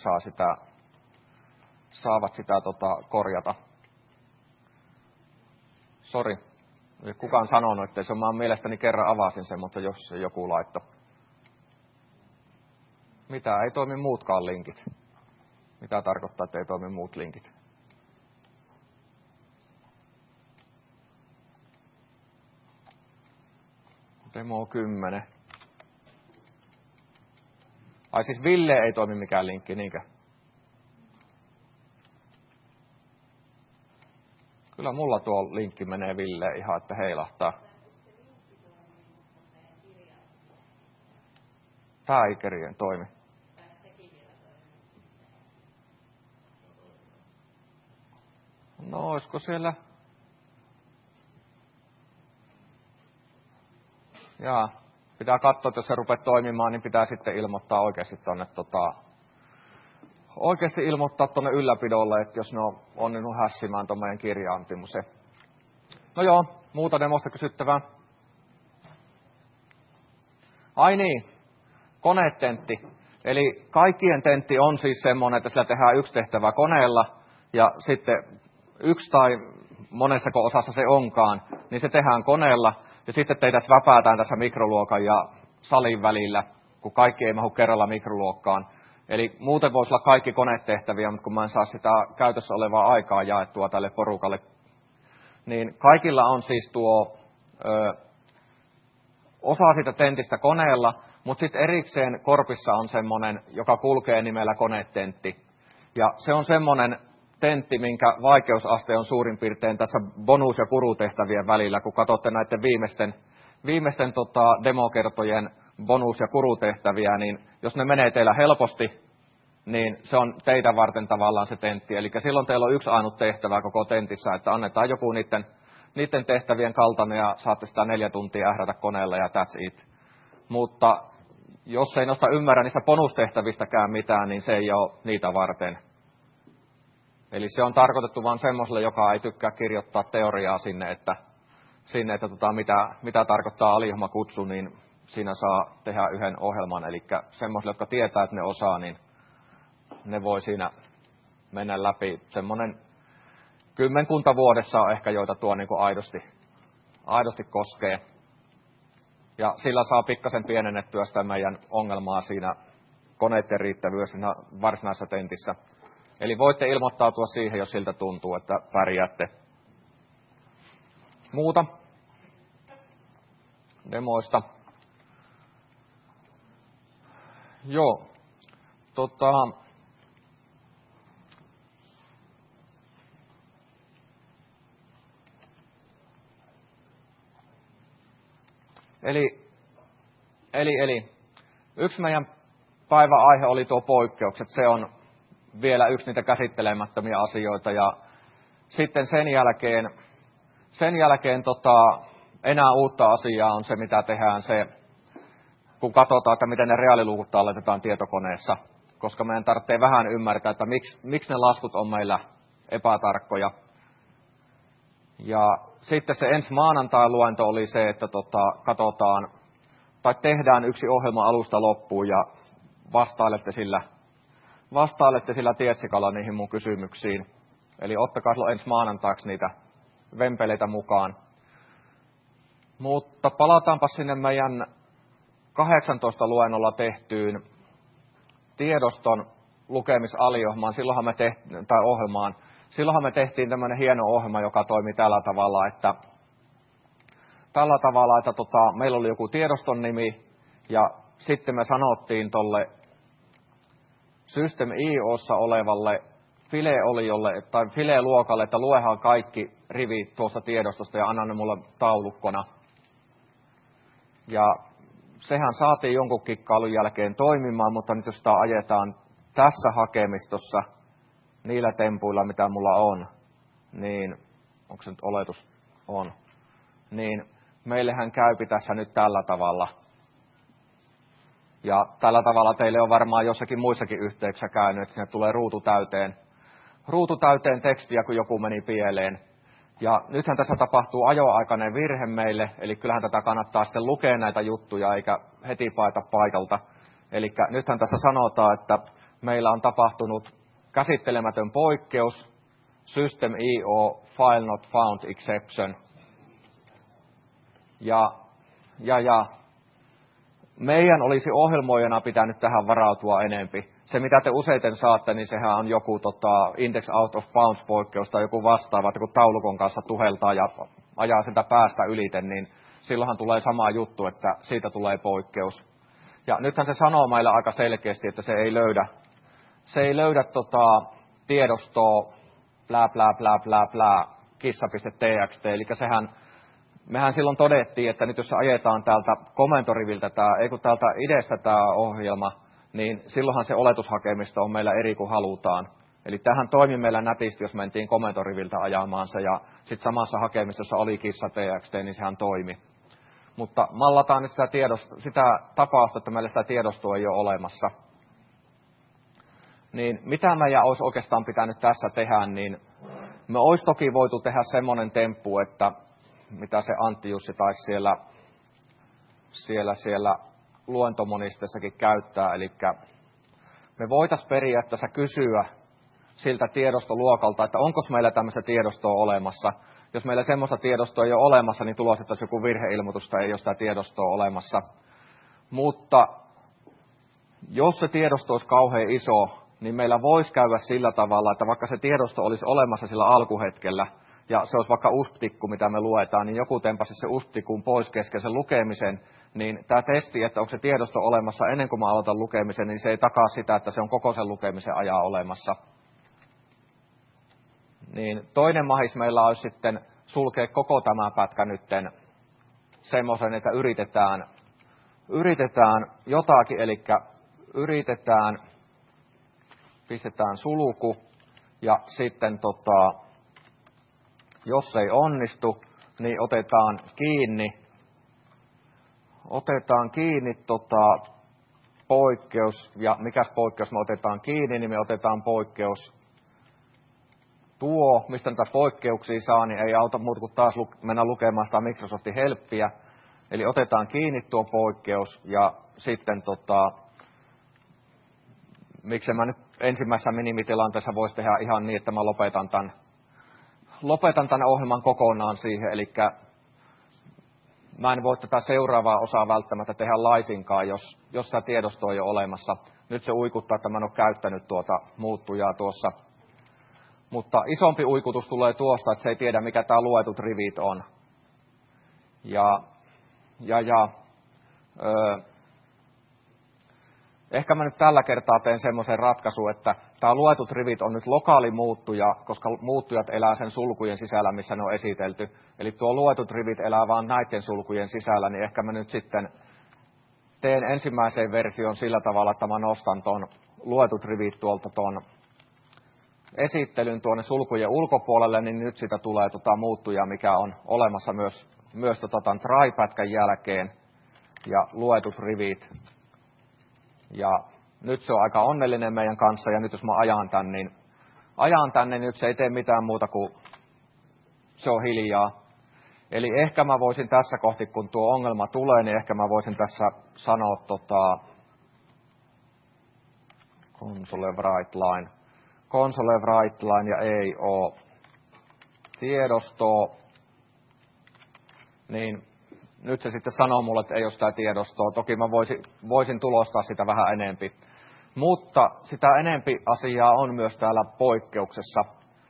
saavat sitä korjata. Sori. Ei kukaan sanonut, että se on. Mä mielestäni kerran avasin sen, mutta jos se joku laittoi. Mitä? Ei toimi muutkaan linkit. Mitä tarkoittaa, että ei toimi muut linkit? Demo 10. Ai siis Ville ei toimi mikään linkki, niinkö? Kyllä mulla tuo linkki menee Ville ihan, että heilahtaa. Tää ei kerien toimi. No olisiko siellä? Jaa, pitää katsoa, että jos se rupeaa toimimaan, niin pitää sitten ilmoittaa oikeasti tuonne ylläpidolle, että jos ne on onnennut hässimään tuon meidän kirjaantimusen. No joo, muuta demosta kysyttävää. Ai niin, konetentti. Eli kaikkien tentti on siis semmoinen, että sillä tehdään 1 tehtävä koneella ja sitten yksi tai monessako osassa se onkaan, niin se tehdään koneella ja sitten teitä väpäätään tässä mikroluokan ja salin välillä, kun kaikki ei mahdu kerralla mikroluokkaan. Eli muuten voisi olla kaikki konetehtäviä, mutta kun mä en saa sitä käytössä olevaa aikaa jaettua tälle porukalle, niin kaikilla on siis tuo osa siitä tentistä koneella, mutta sitten erikseen korpissa on semmoinen, joka kulkee nimellä konetentti. Ja se on semmoinen tentti, minkä vaikeusaste on suurin piirtein tässä bonus- ja kurutehtävien välillä, kun katsotte näiden viimeisten demokertojen bonus- ja kurutehtäviä, niin jos ne menee teillä helposti, niin se on teitä varten tavallaan se tentti. Eli silloin teillä on yksi ainut tehtävä koko tentissä, että annetaan joku niiden tehtävien kaltainen ja saatte sitä 4 tuntia ährätä koneella ja that's it. Mutta jos ei nosta ymmärrä niistä bonustehtävistäkään mitään, niin se ei ole niitä varten. Eli se on tarkoitettu vain semmoiselle, joka ei tykkää kirjoittaa teoriaa sinne, että mitä tarkoittaa alijohmakutsu, niin siinä saa tehdä yhden ohjelman. Eli semmoisille, jotka tietää, että ne osaa, niin ne voi siinä mennä läpi. Semmoinen 10 vuodessa on ehkä, joita tuo niin kuin aidosti koskee. Ja sillä saa pikkasen pienennettyä sitä meidän ongelmaa siinä koneiden riittävyydessä varsinaisessa tentissä. Eli voitte ilmoittautua siihen, jos siltä tuntuu, että pärjäätte. Muuta demoista. Joo. Eli yksi meidän päivän aihe oli tuo poikkeukset. Se on vielä yksi niitä käsittelemättömiä asioita. Ja sitten sen jälkeen enää uutta asiaa on se, mitä tehdään se, kun katsotaan, että miten ne reaaliluvut talletetaan tietokoneessa. Koska meidän tarvitsee vähän ymmärtää, että miksi ne laskut on meillä epätarkkoja. Ja sitten se ensi maanantain luento oli se, että katsotaan, tai tehdään yksi ohjelma alusta loppuun ja vastailette sillä tietsikalla niihin mun kysymyksiin. Eli ottakaa silloin ensi maanantaiksi niitä vempeleitä mukaan. Mutta palataanpa sinne meidän 18 luennolla tehtyyn tiedoston lukemisaliohjelmaan. Silloinhan me tehtiin tämmöinen hieno ohjelma, joka toimi tällä tavalla, että meillä oli joku tiedoston nimi ja sitten me sanottiin tolle System.iossa olevalle File-oliolle tai File-luokalle, että luehan kaikki rivit tuosta tiedostosta ja anna ne mulle taulukkona. Ja sehän saatiin jonkun kikkailun jälkeen toimimaan, mutta nyt jos sitä ajetaan tässä hakemistossa niillä tempuilla, mitä mulla on, niin onko se nyt oletus? On. Niin meillähän käypi tässä nyt tällä tavalla. Ja tällä tavalla teille on varmaan jossakin muissakin yhteyksissä käynyt, että sinne tulee ruutu täyteen tekstiä, kun joku meni pieleen. Ja nythän tässä tapahtuu ajoaikainen virhe meille, eli kyllähän tätä kannattaa sitten lukea näitä juttuja, eikä heti paeta paikalta. Eli nythän tässä sanotaan, että meillä on tapahtunut käsittelemätön poikkeus, System.io file not found exception. Ja meidän olisi ohjelmoijana pitänyt tähän varautua enempi. Se, mitä te useiten saatte, niin sehän on joku index out of bounds -poikkeus tai joku vastaava, että kun taulukon kanssa tuheltaa ja ajaa sitä päästä ylite, niin silloinhan tulee sama juttu, että siitä tulee poikkeus. Ja nythän se sanoo meille aika selkeästi, että se ei löydä tiedostoa kissa.txt, eli mehän silloin todettiin, että nyt jos ajetaan täältä komentoriviltä täältä idestä tämä ohjelma, niin silloinhan se oletushakemisto on meillä eri kuin halutaan. Eli tähän toimi meillä nätisti, jos mentiin komentoriviltä ajamaan se, ja sitten samassa hakemistossa oli kissa.txt, niin sehän toimi. Mutta mallataan nyt sitä tapausta, että meillä sitä tiedostoa ei ole olemassa. Niin mitä meidän olisi oikeastaan pitänyt tässä tehdä, niin me olisi toki voitu tehdä semmoinen temppu, että mitä se Antti Jussi taisi siellä luentomonisteessakin käyttää. Eli me voitaisiin periaatteessa kysyä siltä tiedostoluokalta, että onko meillä tämmöistä tiedostoa olemassa. Jos meillä semmoista tiedostoa ei ole olemassa, niin tulostettaisiin joku virheilmoitus tai ei ole sitä tiedostoa olemassa. Mutta jos se tiedosto olisi kauhean iso, niin meillä voisi käydä sillä tavalla, että vaikka se tiedosto olisi olemassa sillä alkuhetkellä, ja se olisi vaikka USP-tikku, mitä me luetaan, niin joku tempasi se USP-tikun pois kesken sen lukemisen, niin tämä testi, että onko se tiedosto olemassa ennen kuin mä aloitan lukemisen, niin se ei takaa sitä, että se on koko sen lukemisen ajan olemassa. Niin toinen mahis meillä olisi sitten sulkea koko tämä pätkä nytten semmoisen, että yritetään jotakin, eli pistetään sulku ja sitten jos ei onnistu, niin otetaan kiinni poikkeus, ja mikäs poikkeus me otetaan kiinni, niin me otetaan poikkeus tuo, mistä näitä poikkeuksia saa, niin ei auta muuta kuin taas mennä lukemaan sitä Microsoftin helppiä. Eli otetaan kiinni tuo poikkeus, ja sitten miksi mä nyt ensimmäisessä minimitilanteessa voisi tehdä ihan niin, että mä lopetan tämän ohjelman kokonaan siihen, eli mä en voi tätä seuraavaa osaa välttämättä tehdä laisinkaan, jos tämä tiedosto on jo olemassa. Nyt se uikuttaa, että mä en ole käyttänyt tuota muuttujaa tuossa. Mutta isompi uikutus tulee tuosta, että se ei tiedä, mikä tämä luetut rivit on. Ehkä mä nyt tällä kertaa teen semmoisen ratkaisun, että tämä luetut rivit on nyt lokaali muuttuja, koska muuttujat elää sen sulkujen sisällä, missä ne on esitelty. Eli tuo luetut rivit elää vaan näiden sulkujen sisällä, niin ehkä mä nyt sitten teen ensimmäiseen version sillä tavalla, että mä nostan tuon luetut rivit tuolta tuon esittelyn tuonne sulkujen ulkopuolelle, niin nyt sitä tulee muuttujaa, mikä on olemassa myös tämän try-pätkän jälkeen ja luetut rivit. Ja nyt se on aika onnellinen meidän kanssa, ja nyt jos mä ajan tänne, niin nyt se ei tee mitään muuta kuin se on hiljaa. Eli ehkä mä voisin tässä kohti, kun tuo ongelma tulee, niin ehkä mä voisin tässä sanoa console write line ja ei ole tiedostoa, niin nyt se sitten sanoo mulle, että ei ole sitä tiedostoa. Toki mä voisin tulostaa sitä vähän enempi. Mutta sitä enempi asiaa on myös täällä poikkeuksessa.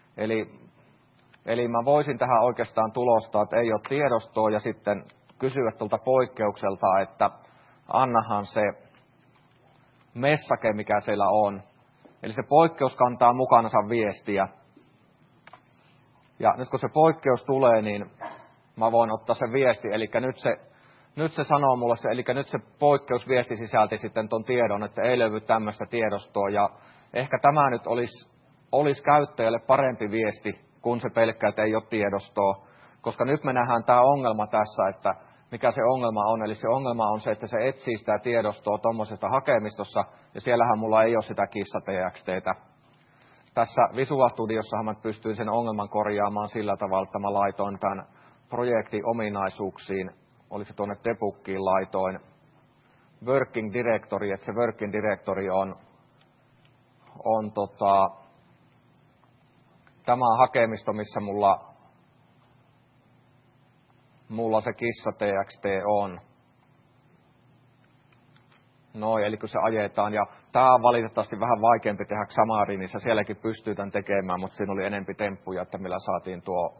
Eli mä voisin tähän oikeastaan tulostaa, että ei ole tiedostoa ja sitten kysyä tuolta poikkeukselta, että annahan se messake, mikä siellä on. Eli se poikkeus kantaa mukanansa viestiä. Ja nyt kun se poikkeus tulee, niin mä voin ottaa sen viesti, eli nyt se sanoo mulle se, eli nyt se poikkeusviesti sisälti sitten ton tiedon, että ei löydy tämmöistä tiedostoa, ja ehkä tämä nyt olisi käyttäjälle parempi viesti, kun se pelkkää, että ei ole tiedostoa, koska nyt me nähdään tämä ongelma tässä, että mikä se ongelma on, eli se ongelma on se, että se etsii sitä tiedostoa tuommoisesta hakemistossa, ja siellähän mulla ei ole sitä kissa.txt:tä. Tässä Visual Studiossahan mä pystyin sen ongelman korjaamaan sillä tavalla, että mä laitoin tämän projektin ominaisuuksiin, oli se tuonne debuggiin laitoin working directory, että se working directory on tämä hakemisto, missä mulla se kissa.txt on. Noin, eli kun se ajetaan, ja tämä on valitettavasti vähän vaikeampi tehdä Xamarinissa, sielläkin pystyy tämän tekemään, mutta siinä oli enempi temppuja, että millä saatiin tuo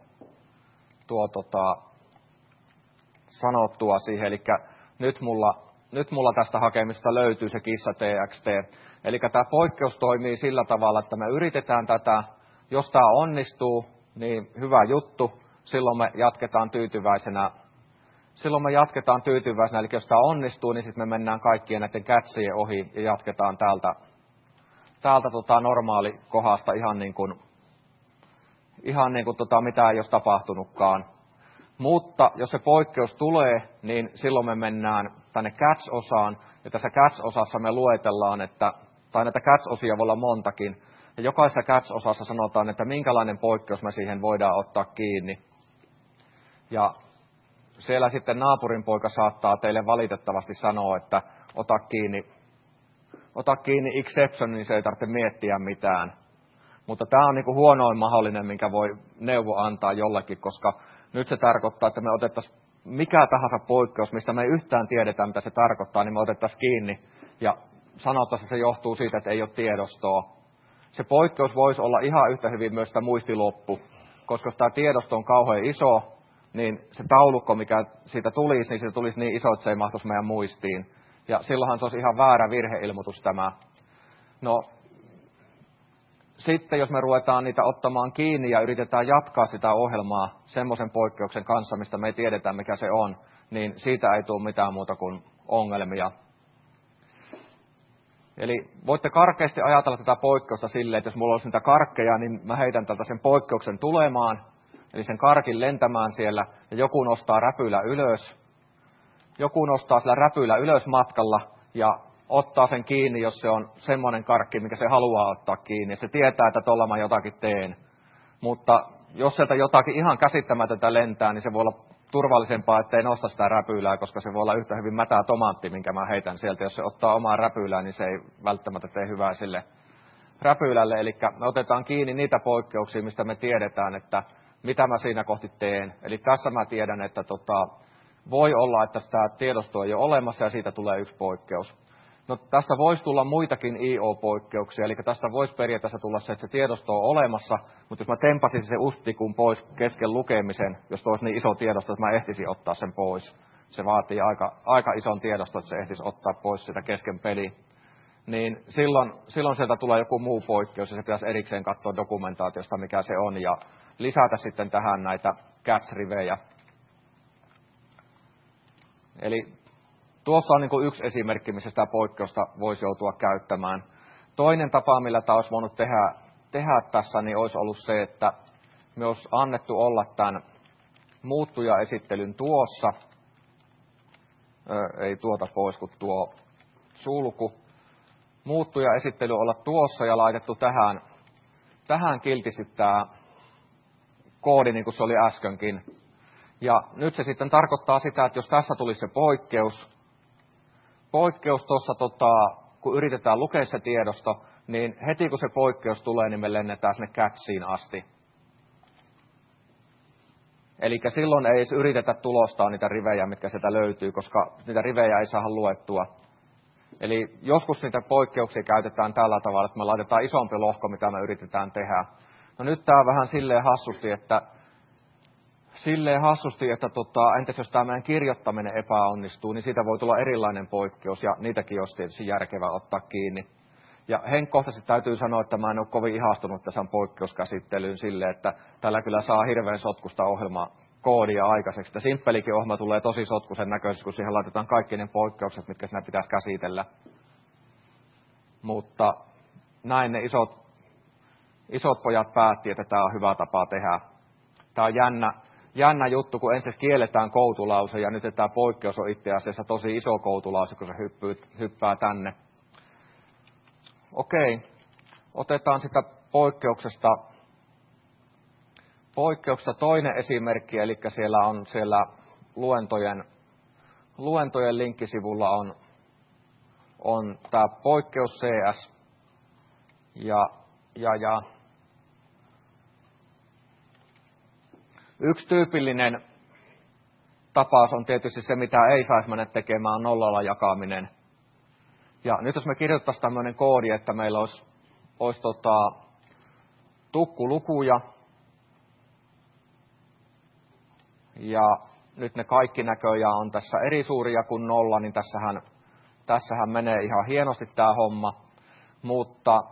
sanottua siihen, eli nyt mulla tästä hakemista löytyy se kissa.txt, eli tämä poikkeus toimii sillä tavalla, että me yritetään tätä, jos tämä onnistuu, niin hyvä juttu, silloin me jatketaan tyytyväisenä, eli jos tämä onnistuu, niin sitten me mennään kaikkien näiden catsien ohi ja jatketaan täältä normaali kohdasta ihan niin kuin mitä ei olisi tapahtunutkaan. Mutta jos se poikkeus tulee, niin silloin me mennään tänne catch-osaan, ja tässä catch-osassa me luetellaan, tai näitä catch-osia voi olla montakin, ja jokaisessa catch-osassa sanotaan, että minkälainen poikkeus me siihen voidaan ottaa kiinni. Ja siellä sitten naapurin poika saattaa teille valitettavasti sanoa, että ota kiinni exception, niin se ei tarvitse miettiä mitään. Mutta tämä on niin kuin huonoin mahdollinen, minkä voi neuvo antaa jollekin, koska nyt se tarkoittaa, että me otettaisiin mikä tahansa poikkeus, mistä me ei yhtään tiedetä, mitä se tarkoittaa, niin me otettaisiin kiinni ja sanottaisiin, että se johtuu siitä, että ei ole tiedostoa. Se poikkeus voisi olla ihan yhtä hyvin myös sitä muistiloppu, koska jos tämä tiedosto on kauhean iso, niin se taulukko, mikä siitä tulisi niin iso, että se ei mahtuisi meidän muistiin. Ja silloinhan se olisi ihan väärä virheilmoitus tämä. No, sitten jos me ruvetaan niitä ottamaan kiinni ja yritetään jatkaa sitä ohjelmaa semmoisen poikkeuksen kanssa, mistä me ei tiedetä, mikä se on, niin siitä ei tule mitään muuta kuin ongelmia. Eli voitte karkeasti ajatella tätä poikkeusta silleen, että jos mulla olisi niitä karkkeja, niin mä heitän tältä sen poikkeuksen tulemaan, eli sen karkin lentämään siellä, ja joku nostaa räpylä ylös. Joku nostaa sillä räpylä ylös matkalla ja ottaa sen kiinni, jos se on semmoinen karkki, mikä se haluaa ottaa kiinni. Se tietää, että tuolla mä jotakin teen. Mutta jos sieltä jotakin ihan käsittämätöntä lentää, niin se voi olla turvallisempaa, ettei nosta sitä räpylää, koska se voi olla yhtä hyvin mätää tomaatti, minkä mä heitän sieltä. Jos se ottaa omaa räpylää, niin se ei välttämättä tee hyvää sille räpylälle. Eli me otetaan kiinni niitä poikkeuksia, mistä me tiedetään, että mitä mä siinä kohti teen. Eli tässä mä tiedän, että voi olla, että sitä tiedostoa ei ole olemassa ja siitä tulee yksi poikkeus. No, tästä voisi tulla muitakin IO-poikkeuksia, eli tästä voisi periaatteessa tulla se, että se tiedosto on olemassa, mutta jos mä tempasin se ustikun pois kesken lukemisen, jos olisi niin iso tiedosto, että mä ehtisin ottaa sen pois, se vaatii aika ison tiedoston, että se ehtisi ottaa pois sitä kesken peli, niin silloin sieltä tulee joku muu poikkeus, ja se pitäisi erikseen katsoa dokumentaatiosta, mikä se on, ja lisätä sitten tähän näitä catch-rivejä. Eli tuossa on niin kuin yksi esimerkki, missä sitä poikkeusta voisi joutua käyttämään. Toinen tapa, millä tämä olisi voinut tehdä tässä, niin olisi ollut se, että me olisi annettu olla tämän muuttujaesittelyn tuossa. Ei tuota pois, kun tuo sulku. Muuttujaesittely olla tuossa ja laitettu tähän kiltisti tämä koodi, niin kuin se oli äskenkin. Ja nyt se sitten tarkoittaa sitä, että jos tässä tulisi se poikkeus tuossa, kun yritetään lukea se tiedosto, niin heti kun se poikkeus tulee, niin me lennetään sinne catchiin asti. Eli silloin ei edes yritetä tulostaa niitä rivejä, mitkä sieltä löytyy, koska niitä rivejä ei saada luettua. Eli joskus niitä poikkeuksia käytetään tällä tavalla, että me laitetaan isompi lohko, mitä me yritetään tehdä. No nyt tämä on vähän silleen hassusti, että entäs jos tämä meidän kirjoittaminen epäonnistuu, niin siitä voi tulla erilainen poikkeus, ja niitäkin olisi tietysti järkevää ottaa kiinni. Ja henkkohtaisesti täytyy sanoa, että mä en ole kovin ihastunut tässä poikkeuskäsittelyyn silleen, että tällä kyllä saa hirveän sotkusta ohjelmakoodia aikaiseksi. Simppelikin ohjelma tulee tosi sotkuisen näköisesti, kun siihen laitetaan kaikki ne poikkeukset, mitkä siinä pitäisi käsitellä. Mutta näin ne isot pojat päätti, että tämä on hyvä tapa tehdä. Tämä on jännä juttu, kun ensin kielletään koutulause, ja nyt tämä poikkeus on itse asiassa tosi iso koutulause, kun se hyppää tänne. Okei, otetaan sitä poikkeuksesta toinen esimerkki, eli siellä luentojen linkkisivulla on tämä poikkeus CS, ja yksi tyypillinen tapaus on tietysti se, mitä ei saisi mennä tekemään, on nollalla jakaminen. Ja nyt jos me kirjoittaisiin tämmöinen koodi, että meillä olisi tukkulukuja, ja nyt ne kaikki näköjään on tässä eri suuria kuin 0, niin tässähän menee ihan hienosti tämä homma, mutta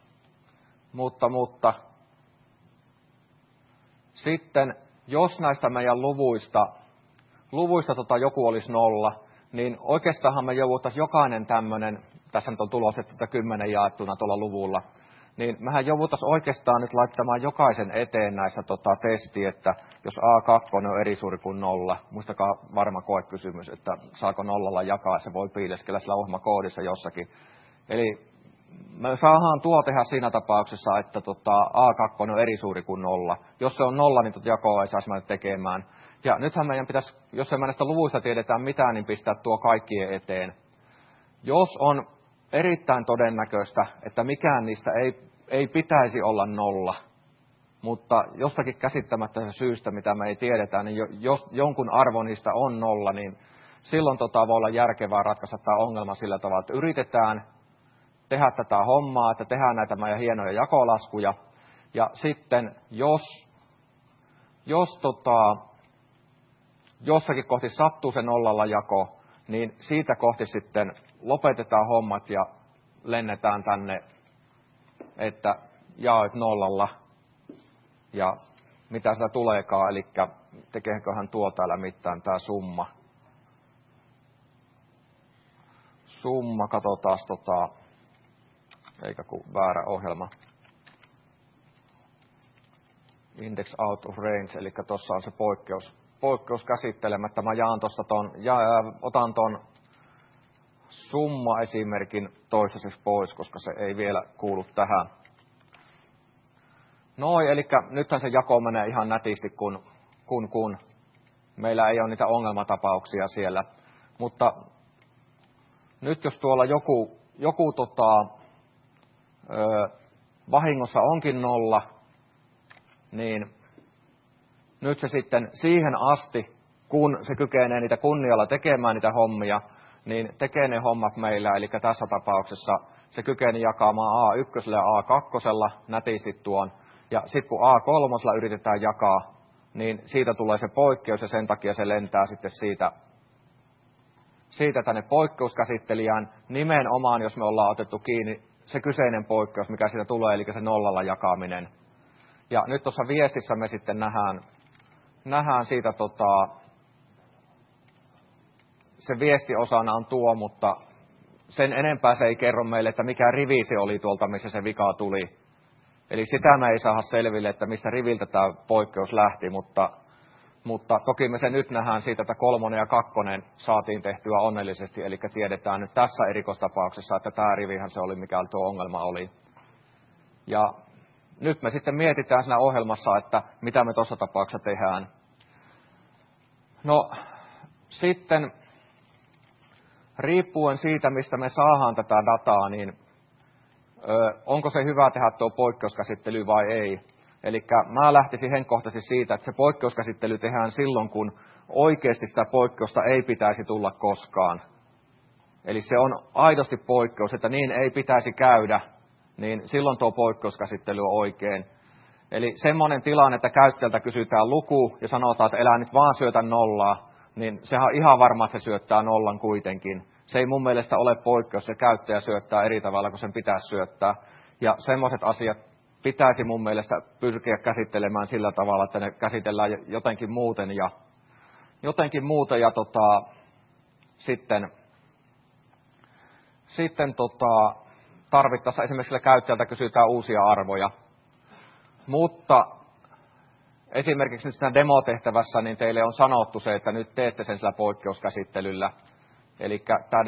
sitten jos näistä meidän luvuista joku olisi 0, niin oikeastaan me jouduttaisiin jokainen tämmöinen, tässä nyt on tulos, että 10 jaettuna tuolla luvulla, niin mehän jouduttaisiin oikeastaan nyt laittamaan jokaisen eteen näissä testi, että jos A2 on eri suuri kuin 0, muistakaa varma koekysymys, että saako 0 jakaa, se voi piileskellä sillä ohjelmakoodissa jossakin. Eli me saadaan tuo tehdä siinä tapauksessa, että A2 on eri suuri kuin 0. Jos se on 0, niin jakoa ei saisi mennä tekemään. Ja nythän meidän pitäisi, jos ei me näistä luvuista tiedetään mitään, niin pistää tuo kaikkien eteen. Jos on erittäin todennäköistä, että mikään niistä ei pitäisi olla 0. Mutta jostakin käsittämättömästä syystä, mitä me ei tiedetä, niin jos jonkun arvo niistä on 0, niin silloin voi olla järkevää ratkaista tämä ongelma sillä tavalla, että yritetään tehdä tätä hommaa, että tehdään näitä meidän hienoja jakolaskuja. Ja sitten jos jossakin kohti sattuu se 0 jako, niin siitä kohti sitten lopetetaan hommat ja lennetään tänne, että jaoit 0. Ja mitä sitä tuleekaan, eli tekeeköhän tuo täällä mitään tämä summa. Summa, katsotaan eikä kun väärä ohjelma. Index out of range, eli tuossa on se poikkeus käsittelemättä. Mä jaan tuosta otan ton summa-esimerkin toistaiseksi pois, koska se ei vielä kuulu tähän. Eli nythän se jako menee ihan nätisti, kun meillä ei ole niitä ongelmatapauksia siellä. Mutta nyt jos tuolla joku vahingossa onkin 0, niin nyt se sitten siihen asti, kun se kykenee niitä kunnialla tekemään niitä hommia, niin tekee ne hommat meillä. Eli tässä tapauksessa se kykenee jakamaan A1 ja A2 nätisti tuon. Ja sitten kun A3 yritetään jakaa, niin siitä tulee se poikkeus ja sen takia se lentää sitten siitä tänne poikkeuskäsittelijään nimenomaan, jos me ollaan otettu kiinni se kyseinen poikkeus, mikä siitä tulee, eli se 0 jakaminen. Ja nyt tuossa viestissä me sitten nähdään siitä, se viestiosana on tuo, mutta sen enempää se ei kerro meille, että mikä rivi se oli tuolta, missä se vika tuli. Eli sitä me ei saada selville, että mistä riviltä tämä poikkeus lähti, mutta toki me se nyt nähdään siitä, että 3 ja 2 saatiin tehtyä onnellisesti, eli tiedetään nyt tässä erikoistapauksessa, että tämä rivihän se oli, mikä tuo ongelma oli. Ja nyt me sitten mietitään siinä ohjelmassa, että mitä me tuossa tapauksessa tehdään. No sitten riippuen siitä, mistä me saadaan tätä dataa, niin onko se hyvä tehdä tuo poikkeuskäsittely vai ei. Eli mä lähtisin henkkohtaisesti siitä, että se poikkeuskäsittely tehdään silloin, kun oikeasti sitä poikkeusta ei pitäisi tulla koskaan. Eli se on aidosti poikkeus, että niin ei pitäisi käydä, niin silloin tuo poikkeuskäsittely on oikein. Eli semmoinen tilanne, että käyttäjältä kysytään luku ja sanotaan, että elää nyt vaan syötä 0, niin sehän on ihan varma, että se syöttää 0 kuitenkin. Se ei mun mielestä ole poikkeus, se käyttäjä syöttää eri tavalla kuin sen pitäisi syöttää. Ja semmoiset asiat pitäisi mun mielestä pyrkiä käsittelemään sillä tavalla, että ne käsitellään jotenkin muuten ja sitten tarvittaessa esimerkiksi käyttäjältä kysytään uusia arvoja. Mutta esimerkiksi nyt siinä demotehtävässä niin teille on sanottu se, että nyt teette sen sillä poikkeuskäsittelyllä. Eli tämä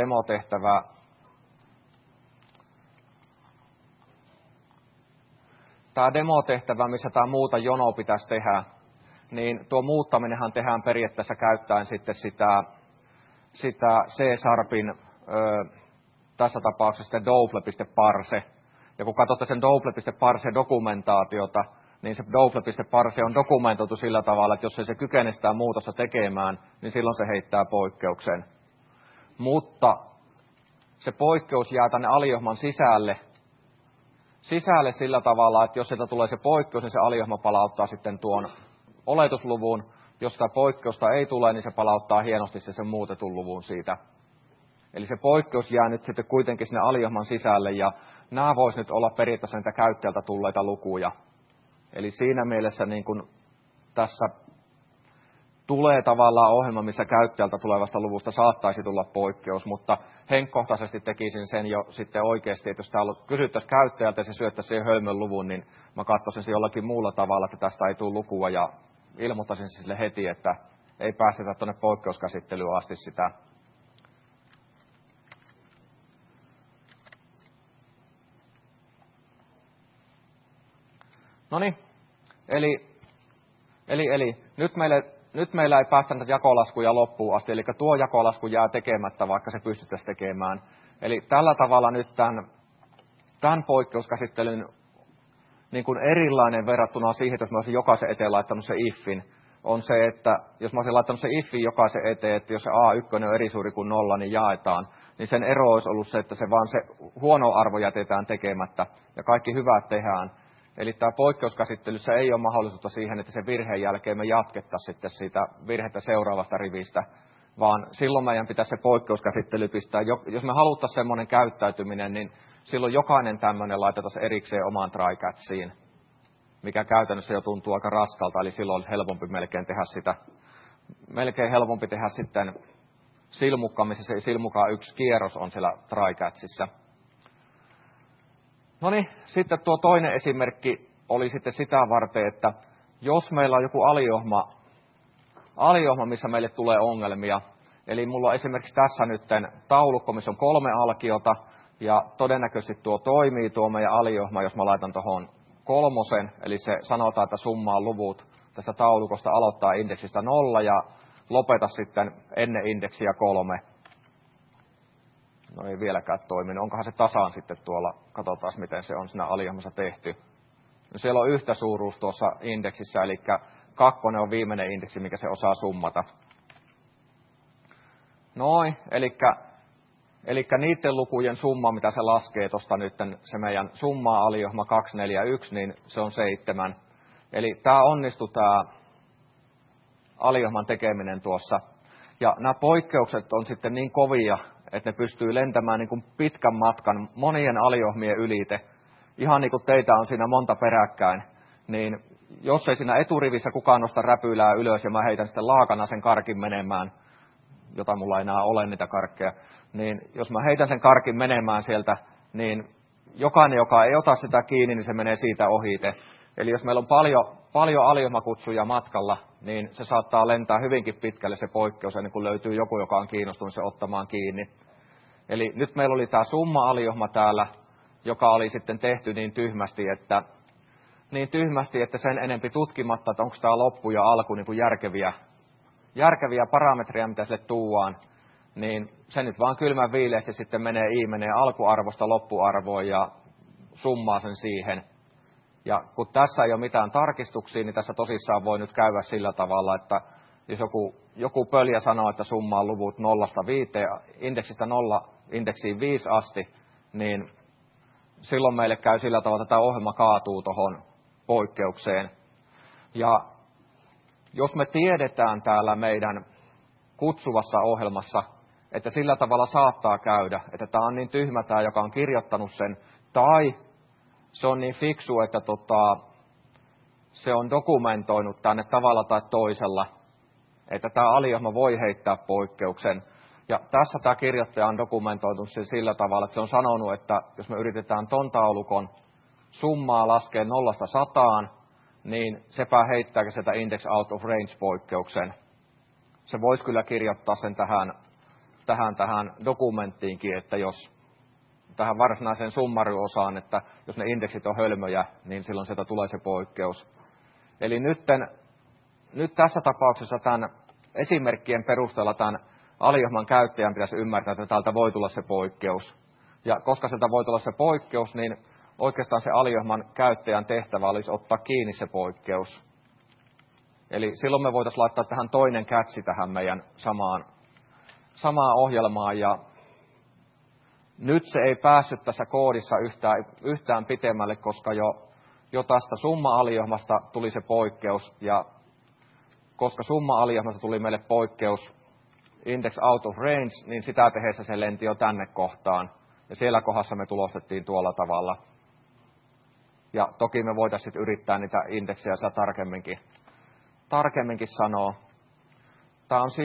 demotehtävä, missä tämä muuta jono pitäisi tehdä, niin tuo muuttaminenhan tehdään periaatteessa käyttäen sitten sitä C-sharpin tässä tapauksessa double.parse. Ja kun katsotte sen double.parse dokumentaatiota, niin se double.parse on dokumentoitu sillä tavalla, että jos ei se kykene sitä muutosta tekemään, niin silloin se heittää poikkeuksen. Mutta se poikkeus jää tänne aliohman sisälle sillä tavalla, että jos sieltä tulee se poikkeus, niin se aliohma palauttaa sitten tuon oletusluvun. Jos sitä poikkeusta ei tule, niin se palauttaa hienosti sen muutetun luvun siitä. Eli se poikkeus jää nyt sitten kuitenkin sinne aliohman sisälle, ja nämä voisi nyt olla periaatteessa niitä käyttäjältä tulleita lukuja. Eli siinä mielessä niin kun tässä tulee tavallaan ohjelma, missä käyttäjältä tulevasta luvusta saattaisi tulla poikkeus, mutta henkkohtaisesti tekisin sen jo sitten oikeasti, että jos täällä kysyttäisiin käyttäjältä ja se syöttäisi siihen hölmön luvun, niin mä katsoisin se jollakin muulla tavalla, että tästä ei tule lukua ja ilmoittaisin sille heti, että ei päästetä tuonne poikkeuskäsittelyyn asti sitä. Noniin, eli nyt meillä ei päästä näitä jakolaskuja loppuun asti, eli tuo jakolasku jää tekemättä, vaikka se pystyttäisiin tekemään. Eli tällä tavalla nyt tämän poikkeuskäsittelyn niin kuin erilainen verrattuna siihen, että jos mä olisin jokaisen eteen laittanut se ifin, on se, että jos mä olisin laittanut se ifin jokaisen eteen, että jos se A1 on eri suuri kuin 0, niin jaetaan, niin sen ero olisi ollut se, että se vaan se huono arvo jätetään tekemättä ja kaikki hyvät tehdään. Eli tämä poikkeuskäsittelyssä ei ole mahdollisuutta siihen, että se virheen jälkeen me jatkettaisiin sitten siitä virhettä seuraavasta rivistä, vaan silloin meidän pitäisi se poikkeuskäsittely pistää. Jos me haluttaisiin semmoinen käyttäytyminen, niin silloin jokainen tämmöinen laitetaan erikseen omaan try-catchiin, mikä käytännössä jo tuntuu aika raskalta, eli silloin olisi helpompi melkein helpompi tehdä sitten silmukka, missä se silmukaan yksi kierros on siellä try-catchissa. No niin, sitten tuo toinen esimerkki oli sitten sitä varten, että jos meillä on joku aliohma, missä meille tulee ongelmia, eli mulla on esimerkiksi tässä nyt taulukko, missä on 3 alkiota, ja todennäköisesti tuo toimii tuo meidän aliohma, jos mä laitan tuohon 3, eli se sanotaan, että summaa luvut tästä taulukosta aloittaa indeksistä 0 ja lopeta sitten ennen indeksiä 3. No ei vieläkään toiminut. Onkohan se tasaan sitten tuolla? Katsotaan, miten se on siinä aliohmassa tehty. No siellä on yhtä suuruus tuossa indeksissä, eli 2 on viimeinen indeksi, mikä se osaa summata. Noin, eli niiden lukujen summa, mitä se laskee tuosta nyt, se meidän summaa aliohma 241, niin se on 7. Eli tämä onnistui tämä aliohman tekeminen tuossa. Ja nämä poikkeukset on sitten niin kovia, että ne pystyy lentämään niin kuin pitkän matkan monien aliohmien ylite. Ihan niin kuin teitä on siinä monta peräkkäin, niin jos ei siinä eturivissä kukaan nosta räpylää ylös ja mä heitän sitten laakana sen karkin menemään, jota mulla ei enää ole niitä karkkeja, niin jos mä heitän sen karkin menemään sieltä, niin jokainen, joka ei ota sitä kiinni, niin se menee siitä ohite. Eli jos meillä on paljon aliohmakutsuja matkalla, niin se saattaa lentää hyvinkin pitkälle se poikkeus, ennen kuin löytyy joku, joka on kiinnostunut se ottamaan kiinni. Eli nyt meillä oli tämä summa-aliohma täällä, joka oli sitten tehty niin tyhmästi, että sen enempi tutkimatta, että onko tämä loppu ja alku niin kuin järkeviä parametreja, mitä sille tuuaan, niin se nyt vaan kylmän viileästi sitten menee alkuarvosta loppuarvoon ja summaa sen siihen. Ja kun tässä ei ole mitään tarkistuksia, niin tässä tosissaan voi nyt käydä sillä tavalla, että jos joku pöljä sanoo, että summaa luvut 0–5, indeksistä 0 indeksiin 5 asti, niin silloin meille käy sillä tavalla, että tämä ohjelma kaatuu tuohon poikkeukseen. Ja jos me tiedetään täällä meidän kutsuvassa ohjelmassa, että sillä tavalla saattaa käydä, että tämä on niin tyhmä tämä, joka on kirjoittanut sen, tai se on niin fiksu, että se on dokumentoinut tänne tavalla tai toisella, että tämä aliohma voi heittää poikkeuksen. Ja tässä tämä kirjoittaja on dokumentoitu sen sillä tavalla, että se on sanonut, että jos me yritetään ton taulukon summaa laskea 0–100, niin sepä heittääkö sieltä index out of range poikkeuksen. Se voisi kyllä kirjoittaa sen tähän dokumenttiinkin, että jos tähän varsinaiseen summaryosaan, että jos ne indeksit on hölmöjä, niin silloin sieltä tulee se poikkeus. Eli nyt tässä tapauksessa tämän esimerkkien perusteella tämän aliohman käyttäjän pitäisi ymmärtää, että täältä voi tulla se poikkeus. Ja koska sieltä voi tulla se poikkeus, niin oikeastaan se aliohman käyttäjän tehtävä olisi ottaa kiinni se poikkeus. Eli silloin me voitaisiin laittaa tähän toinen catchi tähän meidän samaan ohjelmaan. Ja nyt se ei päässyt tässä koodissa yhtään pitemmälle, koska jo tästä summa-aliohmasta tuli se poikkeus. Ja koska summa-aliohmasta tuli meille poikkeus index out of range, niin sitä tehdessä se lenti jo tänne kohtaan. Ja siellä kohdassa me tulostettiin tuolla tavalla. Ja toki me voitaisiin sitten yrittää niitä indeksejä tarkemminkin sanoa. Tämä on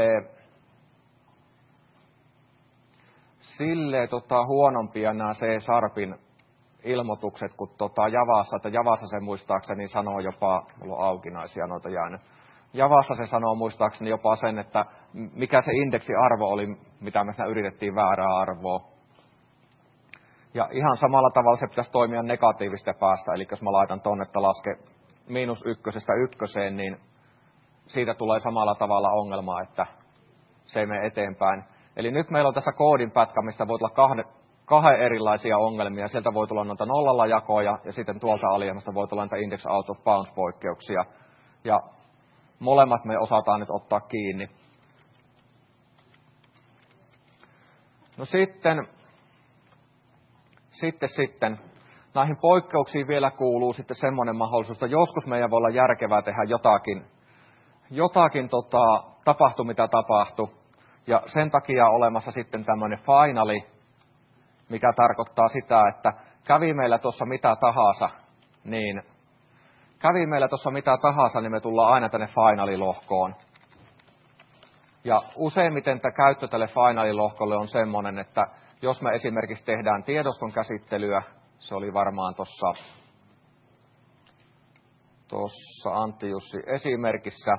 silleen huonompia nämä C-Sharpin ilmoitukset kuin Javassa, että Javassa se muistaakseni sanoo jopa, mulla on aukinaisia noita jäänyt. Javassa se sanoo muistaakseni jopa sen, että mikä se indeksiarvo oli, mitä me siinä yritettiin väärää arvoa. Ja ihan samalla tavalla se pitäisi toimia negatiivista päästä, eli jos mä laitan tuonne, että laske -1–1, niin siitä tulee samalla tavalla ongelma, että se ei mene eteenpäin. Eli nyt meillä on tässä koodin pätkä, mistä voi tulla kahden erilaisia ongelmia. Sieltä voi tulla noita nollalla jakoja ja sitten tuolta alijemmasta voi tulla näitä index out of bounds -poikkeuksia. Ja molemmat me osataan nyt ottaa kiinni. No sitten näihin poikkeuksiin vielä kuuluu sitten semmoinen mahdollisuus, että joskus meidän voi olla järkevää tehdä jotakin tapahtui mitä tapahtui. Ja sen takia on olemassa sitten tämmöinen finali, mikä tarkoittaa sitä, että kävi meillä tuossa mitä tahansa, niin me tullaan aina tänne finalilohkoon. Ja useimmiten tämä käyttö tälle finalilohkolle on semmoinen, että jos me esimerkiksi tehdään tiedoston käsittelyä, se oli varmaan tuossa Antti Jussi esimerkissä,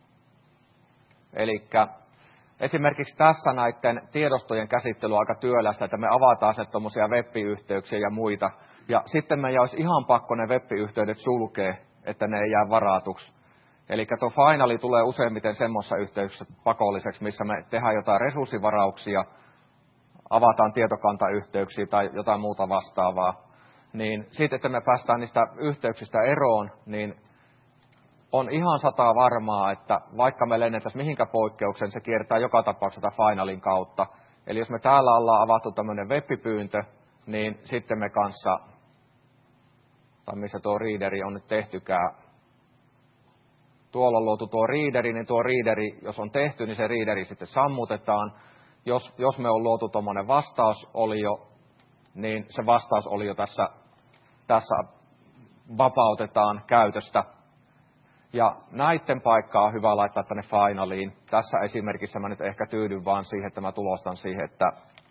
eli esimerkiksi tässä näiden tiedostojen käsittely on aika työlästä, että me avataan se tuommoisia web-yhteyksiä ja muita, ja sitten meidän olisi ihan pakko ne web-yhteydet sulkea, että ne ei jää varatuksi. Eli tuo finali tulee useimmiten semmoisessa yhteyksissä pakolliseksi, missä me tehdään jotain resurssivarauksia, avataan tietokantayhteyksiä tai jotain muuta vastaavaa. Niin sitten, että me päästään niistä yhteyksistä eroon, niin on ihan 100% varmaa, että vaikka me lennettäisiin mihinkä poikkeukseen, se kiertää joka tapauksessa finalin kautta. Eli jos me täällä ollaan avattu tämmöinen web-pyyntö, niin sitten me kanssa, tai missä tuo readeri on nyt tehtykään, tuolla on luotu tuo readeri, niin tuo readeri, jos on tehty, niin se readeri sitten sammutetaan. Jos me on luotu tuommoinen vastausolio, niin se vastausolio tässä vapautetaan käytöstä. Ja näiden paikkaa on hyvä laittaa tänne finaliin. Tässä esimerkissä mä nyt ehkä tyydyn vaan siihen, että mä tulostan siihen, että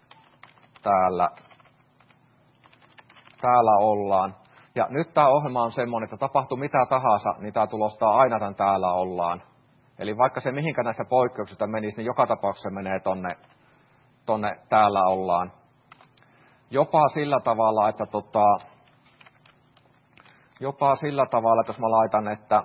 täällä ollaan. Ja nyt tämä ohjelma on semmoinen, että tapahtuu mitä tahansa, niin tämä tulostaa aina tämän täällä ollaan. Eli vaikka se mihinkä näistä poikkeuksista menisi, niin joka tapauksessa menee tonne täällä ollaan. Jopa sillä tavalla, että jos mä laitan, että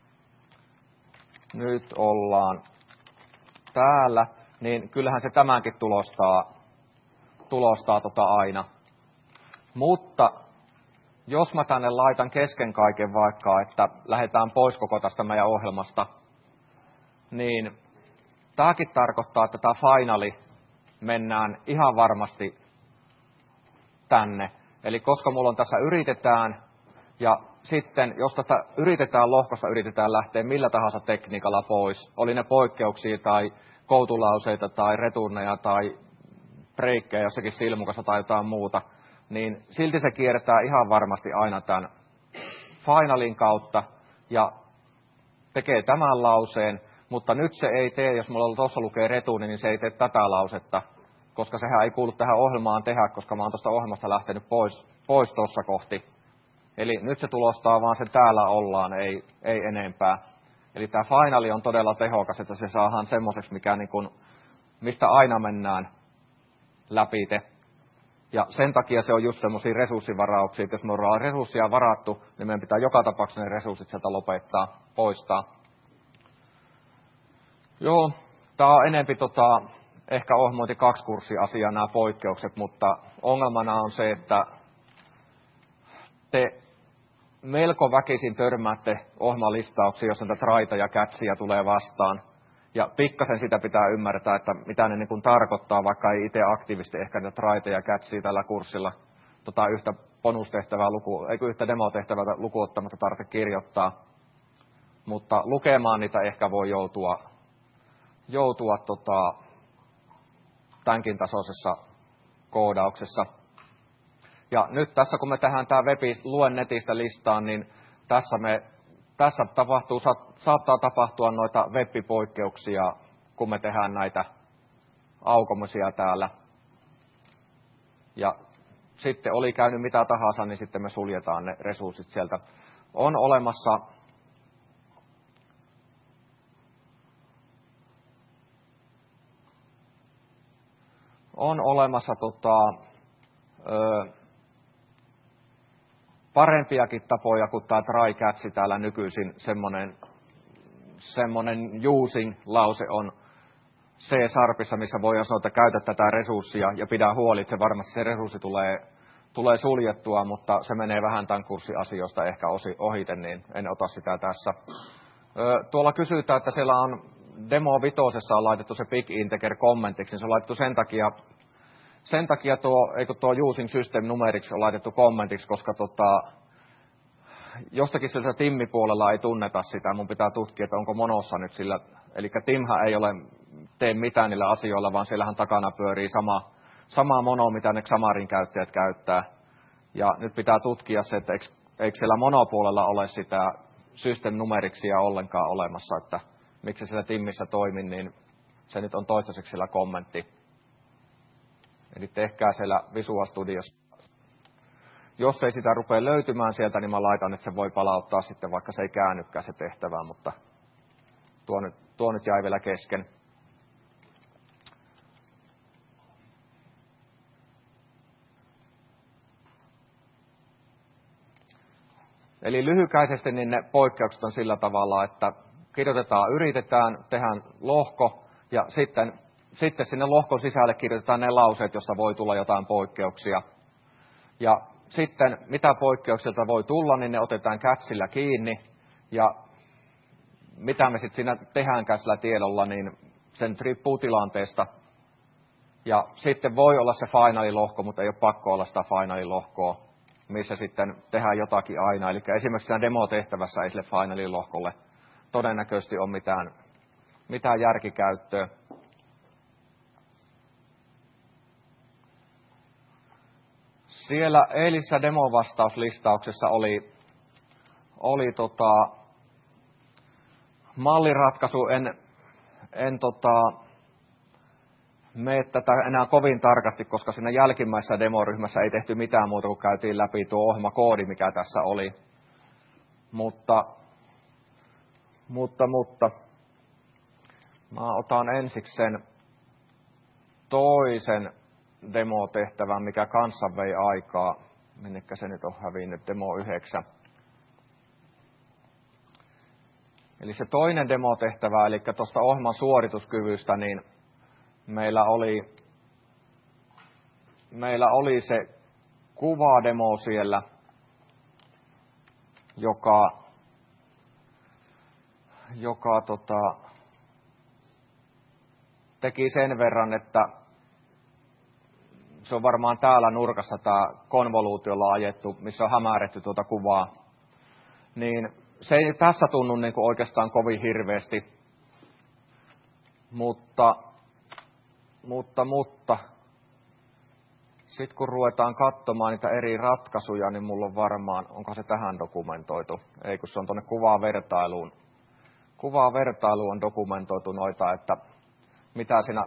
nyt ollaan täällä, niin kyllähän se tämänkin tulostaa aina. Mutta jos mä tänne laitan kesken kaiken vaikka, että lähdetään pois koko tästä meidän ohjelmasta, niin tämäkin tarkoittaa, että tämä finali mennään ihan varmasti tänne. Eli koska mulla on tässä yritetään, ja sitten jos tästä lohkosta yritetään lähteä millä tahansa tekniikalla pois, oli ne poikkeuksia tai koutulauseita tai returneja tai breikkejä jossakin silmukassa tai jotain muuta, niin silti se kiertää ihan varmasti aina tämän finalin kautta ja tekee tämän lauseen, mutta nyt se ei tee, jos mulla tuossa lukee returni, niin se ei tee tätä lausetta, koska sehän ei kuulu tähän ohjelmaan tehdä, koska mä oon tuosta ohjelmasta lähtenyt pois tuossa kohti. Eli nyt se tulostaa vaan se täällä ollaan, ei enempää. Eli tämä finali on todella tehokas, että se saadaan semmoiseksi, mistä aina mennään läpite. Ja sen takia se on just semmoisia resurssivarauksia, että jos me ollaan resursseja varattu, niin meidän pitää joka tapauksessa ne resurssit sieltä lopettaa, poistaa. Joo, tämä on enempi ehkä ohjelmointi 2-kurssi-asia nämä poikkeukset, mutta ongelmana on se, että te melko väkisin törmäätte ohjelmalistauksiin, jos näitä traita ja catchia tulee vastaan. Ja pikkasen sitä pitää ymmärtää, että mitä ne niin kuin tarkoittaa, vaikka ei itse aktiivisesti ehkä niitä traita ja catchia tällä kurssilla yhtä bonustehtävää yhtä demotehtävää lukuottamatta tarvitse kirjoittaa. Mutta lukemaan niitä ehkä voi joutua tämänkin tasoisessa koodauksessa. Ja nyt tässä, kun me tehdään tämä luen netistä listaan, niin tässä saattaa tapahtua noita web-poikkeuksia, kun me tehdään näitä aukomisia täällä. Ja sitten oli käynyt mitä tahansa, niin sitten me suljetaan ne resurssit sieltä. On olemassa parempiakin tapoja kuin tämä try catch täällä nykyisin, semmoinen using-lause on C-sharpissa, missä voi sanoa, että käytä tätä resurssia ja pidä huoli, että se varmasti se resurssi tulee suljettua, mutta se menee vähän tämän kurssin asioista ehkä ohite, niin en ota sitä tässä. Tuolla kysytään, että siellä on Demo 5 on laitettu se Big Integer kommentiksi, niin se on laitettu sen takia tuo Using System Numerics on laitettu kommentiksi, koska jostakin sillä Timmi-puolella ei tunneta sitä. Mun pitää tutkia, että onko monossa nyt sillä. Eli Timhän ei tee mitään niillä asioilla, vaan siellähän takana pyörii sama mono, mitä ne Xamarin käyttäjät käyttää. Ja nyt pitää tutkia se, että eikö siellä monopuolella ole sitä System Numericsia ollenkaan olemassa, että miksi se siellä Timmissä toimi, niin se nyt on toistaiseksi siellä kommentti. Eli tehkää siellä Visual Studiossa. Jos ei sitä rupea löytymään sieltä, niin mä laitan, että se voi palauttaa sitten, vaikka se ei käännykään se tehtävää, mutta tuo nyt jäi vielä kesken. Eli lyhykäisesti niin ne poikkeukset on sillä tavalla, että kirjoitetaan, yritetään, tehdään lohko ja sitten sinne lohkon sisälle kirjoitetaan ne lauseet, josta voi tulla jotain poikkeuksia. Ja sitten mitä poikkeuksilta voi tulla, niin ne otetaan catchillä kiinni ja mitä me sitten siinä tehdäänkään sillä tiedolla, niin sen riippuu tilanteesta. Ja sitten voi olla se finaalilohko, mutta ei ole pakko olla sitä finaalilohkoa, missä sitten tehdään jotakin aina. Eli esimerkiksi siinä demotehtävässä ei sille finaalilohkolle todennäköisesti ole mitään järkikäyttöä. Siellä eilisessä demovastauslistauksessa oli malliratkaisu. En mene tätä enää kovin tarkasti, koska siinä jälkimmäisessä demoryhmässä ei tehty mitään muuta, kuin käytiin läpi tuo ohjelmakoodi, mikä tässä oli. Mutta mä otan ensiksi sen toisen demotehtävän, mikä kanssa vei aikaa. Minnekä se nyt on hävinnyt, demo 9. Eli se toinen demotehtävä, eli tuosta ohjelman suorituskyvystä, niin meillä oli se kuvademo siellä, joka teki sen verran, että se on varmaan täällä nurkassa tämä konvoluutiolla ajettu, missä on hämääretty tuota kuvaa. Niin se ei tässä tunnu niin kuin oikeastaan kovin hirveästi, mutta sitten kun ruvetaan katsomaan niitä eri ratkaisuja, niin mulla on varmaan, onko se tähän dokumentoitu? Ei, kun se on tuonne kuvavertailuun. Kuvavertailuun on dokumentoitu noita, että mitä siinä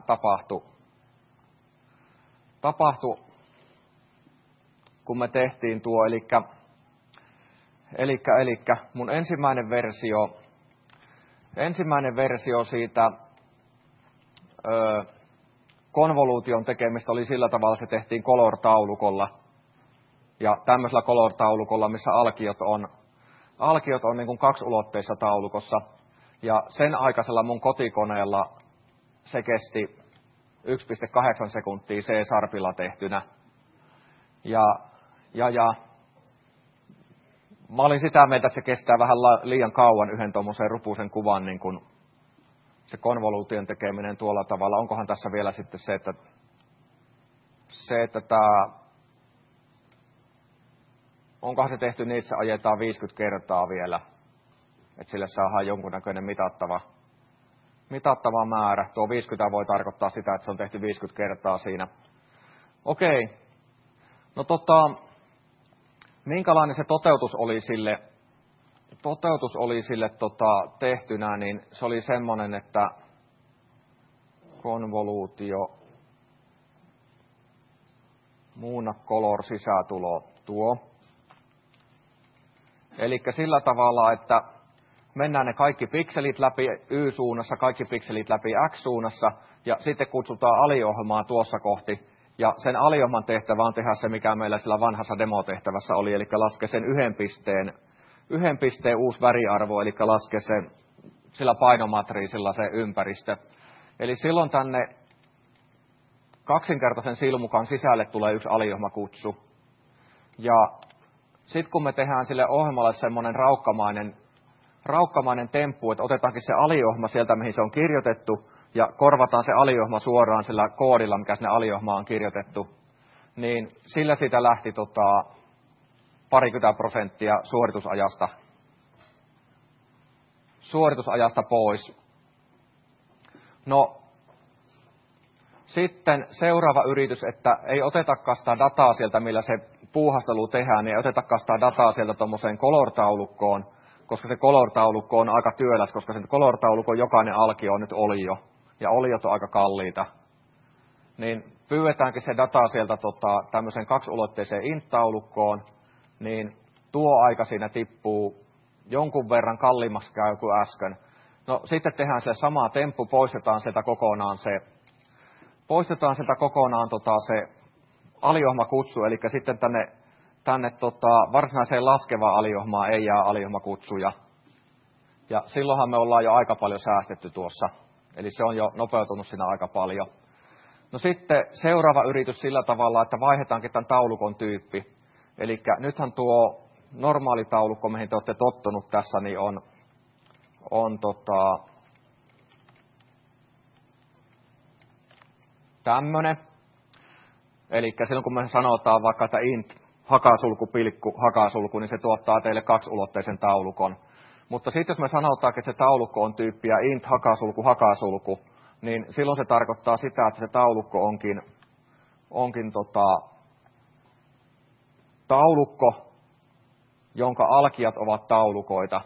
tapahtui, kun me tehtiin tuo, eli mun ensimmäinen versio siitä konvoluution tekemistä oli sillä tavalla, se tehtiin color-taulukolla. Ja tämmöisellä color-taulukolla, missä alkiot on niin kuin kaksiulotteisessa taulukossa. Ja sen aikaisella mun kotikoneella se kesti 1,8 sekuntia C-sharpilla tehtynä. Ja mä olin sitä mieltä, että se kestää vähän liian kauan yhden tuommoisen rupuisen kuvan, niin kuin se konvoluution tekeminen tuolla tavalla. Onkohan tässä vielä sitten onkohan se tehty niin, että se ajetaan 50 kertaa vielä, että sille saadaan jonkunnäköinen mitattava määrä. Tuo 50 voi tarkoittaa sitä, että se on tehty 50 kertaa siinä. Okei. No minkälainen se toteutus oli sille tehtynä, niin se oli semmoinen, että konvoluutio, muunna color sisätulo tuo. Eli sillä tavalla, että mennään ne kaikki pikselit läpi Y-suunnassa, kaikki pikselit läpi X-suunnassa, ja sitten kutsutaan aliohjelmaa tuossa kohti. Ja sen aliohjelman tehtävä on tehdä se, mikä meillä sillä vanhassa demotehtävässä oli, eli laske sen yhden pisteen uusi väriarvo, eli laske sen sillä painomatriisilla se ympäristö. Eli silloin tänne kaksinkertaisen silmukan sisälle tulee yksi aliohmakutsu. Ja sitten kun me tehdään sille ohjelmalle semmoinen raukkamainen temppu, että otetaankin se aliohma sieltä, mihin se on kirjoitettu, ja korvataan se aliohma suoraan sillä koodilla, mikä sinne aliohmaan on kirjoitettu, niin sillä siitä lähti 20% suoritusajasta pois. No, sitten seuraava yritys, että ei otetakaan sitä dataa sieltä, millä se puuhastelu tehdään, niin ei otetakaan sitä dataa sieltä tuommoiseen color-taulukkoon, koska se color-taulukko on aika työläs, koska sen color-taulukon jokainen alkio on nyt olio, ja oliot on aika kalliita. Niin pyydetäänkin se data sieltä tämmöiseen kaksiulotteiseen int-taulukkoon, niin tuo aika siinä tippuu jonkun verran kalliimmaksi käy kuin äsken. No sitten tehdään se sama temppu, poistetaan sieltä kokonaan se aliohmakutsu, eli sitten tänne varsinaiseen laskevaan aliohmaan ei jää aliohmakutsuja. Ja silloinhan me ollaan jo aika paljon säästetty tuossa, eli se on jo nopeutunut siinä aika paljon. No sitten seuraava yritys sillä tavalla, että vaihdetaankin tämän taulukon tyyppi. Eli nythän tuo normaali taulukko, mihin te olette tottunut tässä, niin on tämmöinen. Eli silloin kun me sanotaan vaikka, että int hakasulku, pilkku, hakasulku, niin se tuottaa teille kaksiulotteisen taulukon. Mutta sitten jos me sanotaankin, että se taulukko on tyyppiä int hakasulku, hakasulku, niin silloin se tarkoittaa sitä, että se taulukko onkin taulukko, jonka alkijat ovat taulukoita.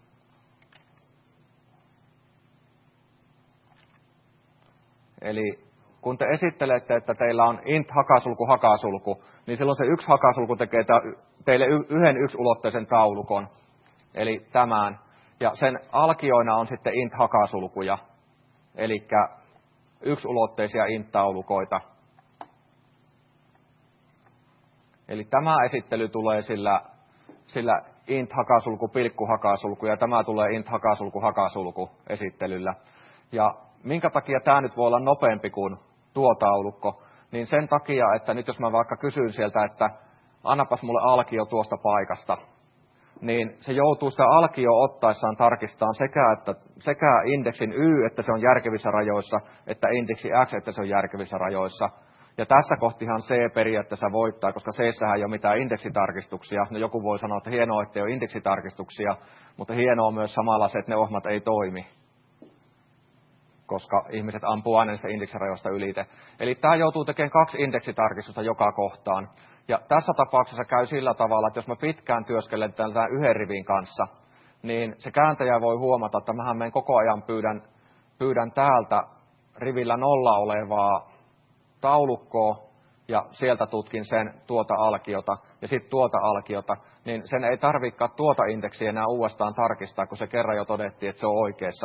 Eli kun te esittelette, että teillä on int hakasulku, hakasulku, niin silloin se yksi hakasulku tekee teille yhden yksulotteisen taulukon, eli tämän. Ja sen alkioina on sitten int hakasulkuja, eli yksulotteisia int-taulukoita. Eli tämä esittely tulee sillä int hakasulku, pilkku hakasulku, ja tämä tulee int hakasulku, hakasulku esittelyllä. Ja minkä takia tämä nyt voi olla nopeampi kuin tuo taulukko, niin sen takia, että nyt jos mä vaikka kysyn sieltä, että annapas mulle alkio tuosta paikasta, niin se joutuu sitä alkio ottaessaan tarkistamaan sekä indeksin y, että se on järkevissä rajoissa, että indeksi x, että se on järkevissä rajoissa. Ja tässä kohtihan C periaatteessa voittaa, koska C:ssähän ei ole mitään indeksitarkistuksia. No joku voi sanoa, että hienoa, että ei ole indeksitarkistuksia, mutta hienoa on myös samalla se, että ne ohmat ei toimi, koska ihmiset ampuu aina niistä indeksirajoista ylite. Eli tämä joutuu tekemään 2 indeksitarkistusta joka kohtaan. Ja tässä tapauksessa käy sillä tavalla, että jos mä pitkään työskentelen tämän yhden rivin kanssa, niin se kääntäjä voi huomata, että mähän menen koko ajan pyydän täältä rivillä 0 olevaa taulukkoa, ja sieltä tutkin sen tuota alkiota, ja sitten tuota alkiota, niin sen ei tarvitsekaan tuota indeksiä enää uudestaan tarkistaa, kun se kerran jo todettiin, että se on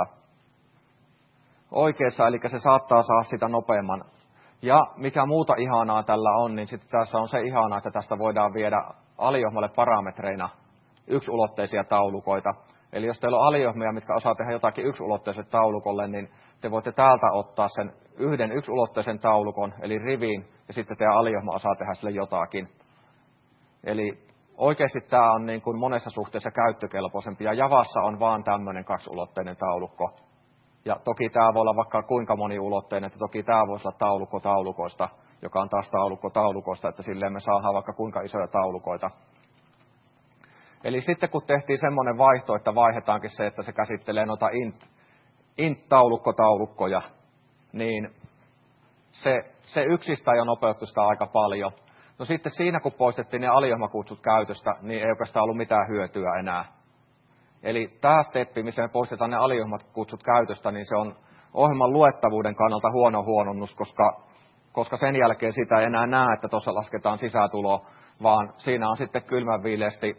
oikeassa, eli se saattaa saada sitä nopeamman. Ja mikä muuta ihanaa tällä on, niin sitten tässä on se ihanaa, että tästä voidaan viedä aliohmalle parametreina yksulotteisia taulukoita. Eli jos teillä on aliohmia, mitkä osaa tehdä jotakin yksulotteiselle taulukolle, niin te voitte täältä ottaa sen yhden yksulotteisen taulukon, eli riviin, ja sitten teidän aliohma osaa tehdä sille jotakin. Eli oikeasti tämä on niin kuin monessa suhteessa käyttökelpoisempi, ja Javassa on vaan tämmöinen kaksiulotteinen taulukko. Ja toki tämä voi olla vaikka kuinka moniulotteinen, että toki tämä voisi olla taulukko taulukoista, joka on taas taulukko taulukoista, että silleen me saadaan vaikka kuinka isoja taulukoita. Eli sitten kun tehtiin semmoinen vaihto, että vaihdetaankin se, että se käsittelee noita int-taulukko-taulukkoja, niin se yksistään jo nopeutti sitä aika paljon. No sitten siinä, kun poistettiin ne aliohmakutsut käytöstä, niin ei oikeastaan ollut mitään hyötyä enää. Eli tämä steppi, missä me poistetaan ne aliohmakutsut käytöstä, niin se on ohjelman luettavuuden kannalta huono huononnus, koska sen jälkeen sitä ei enää näe, että tuossa lasketaan sisätulo, vaan siinä on sitten kylmän viileästi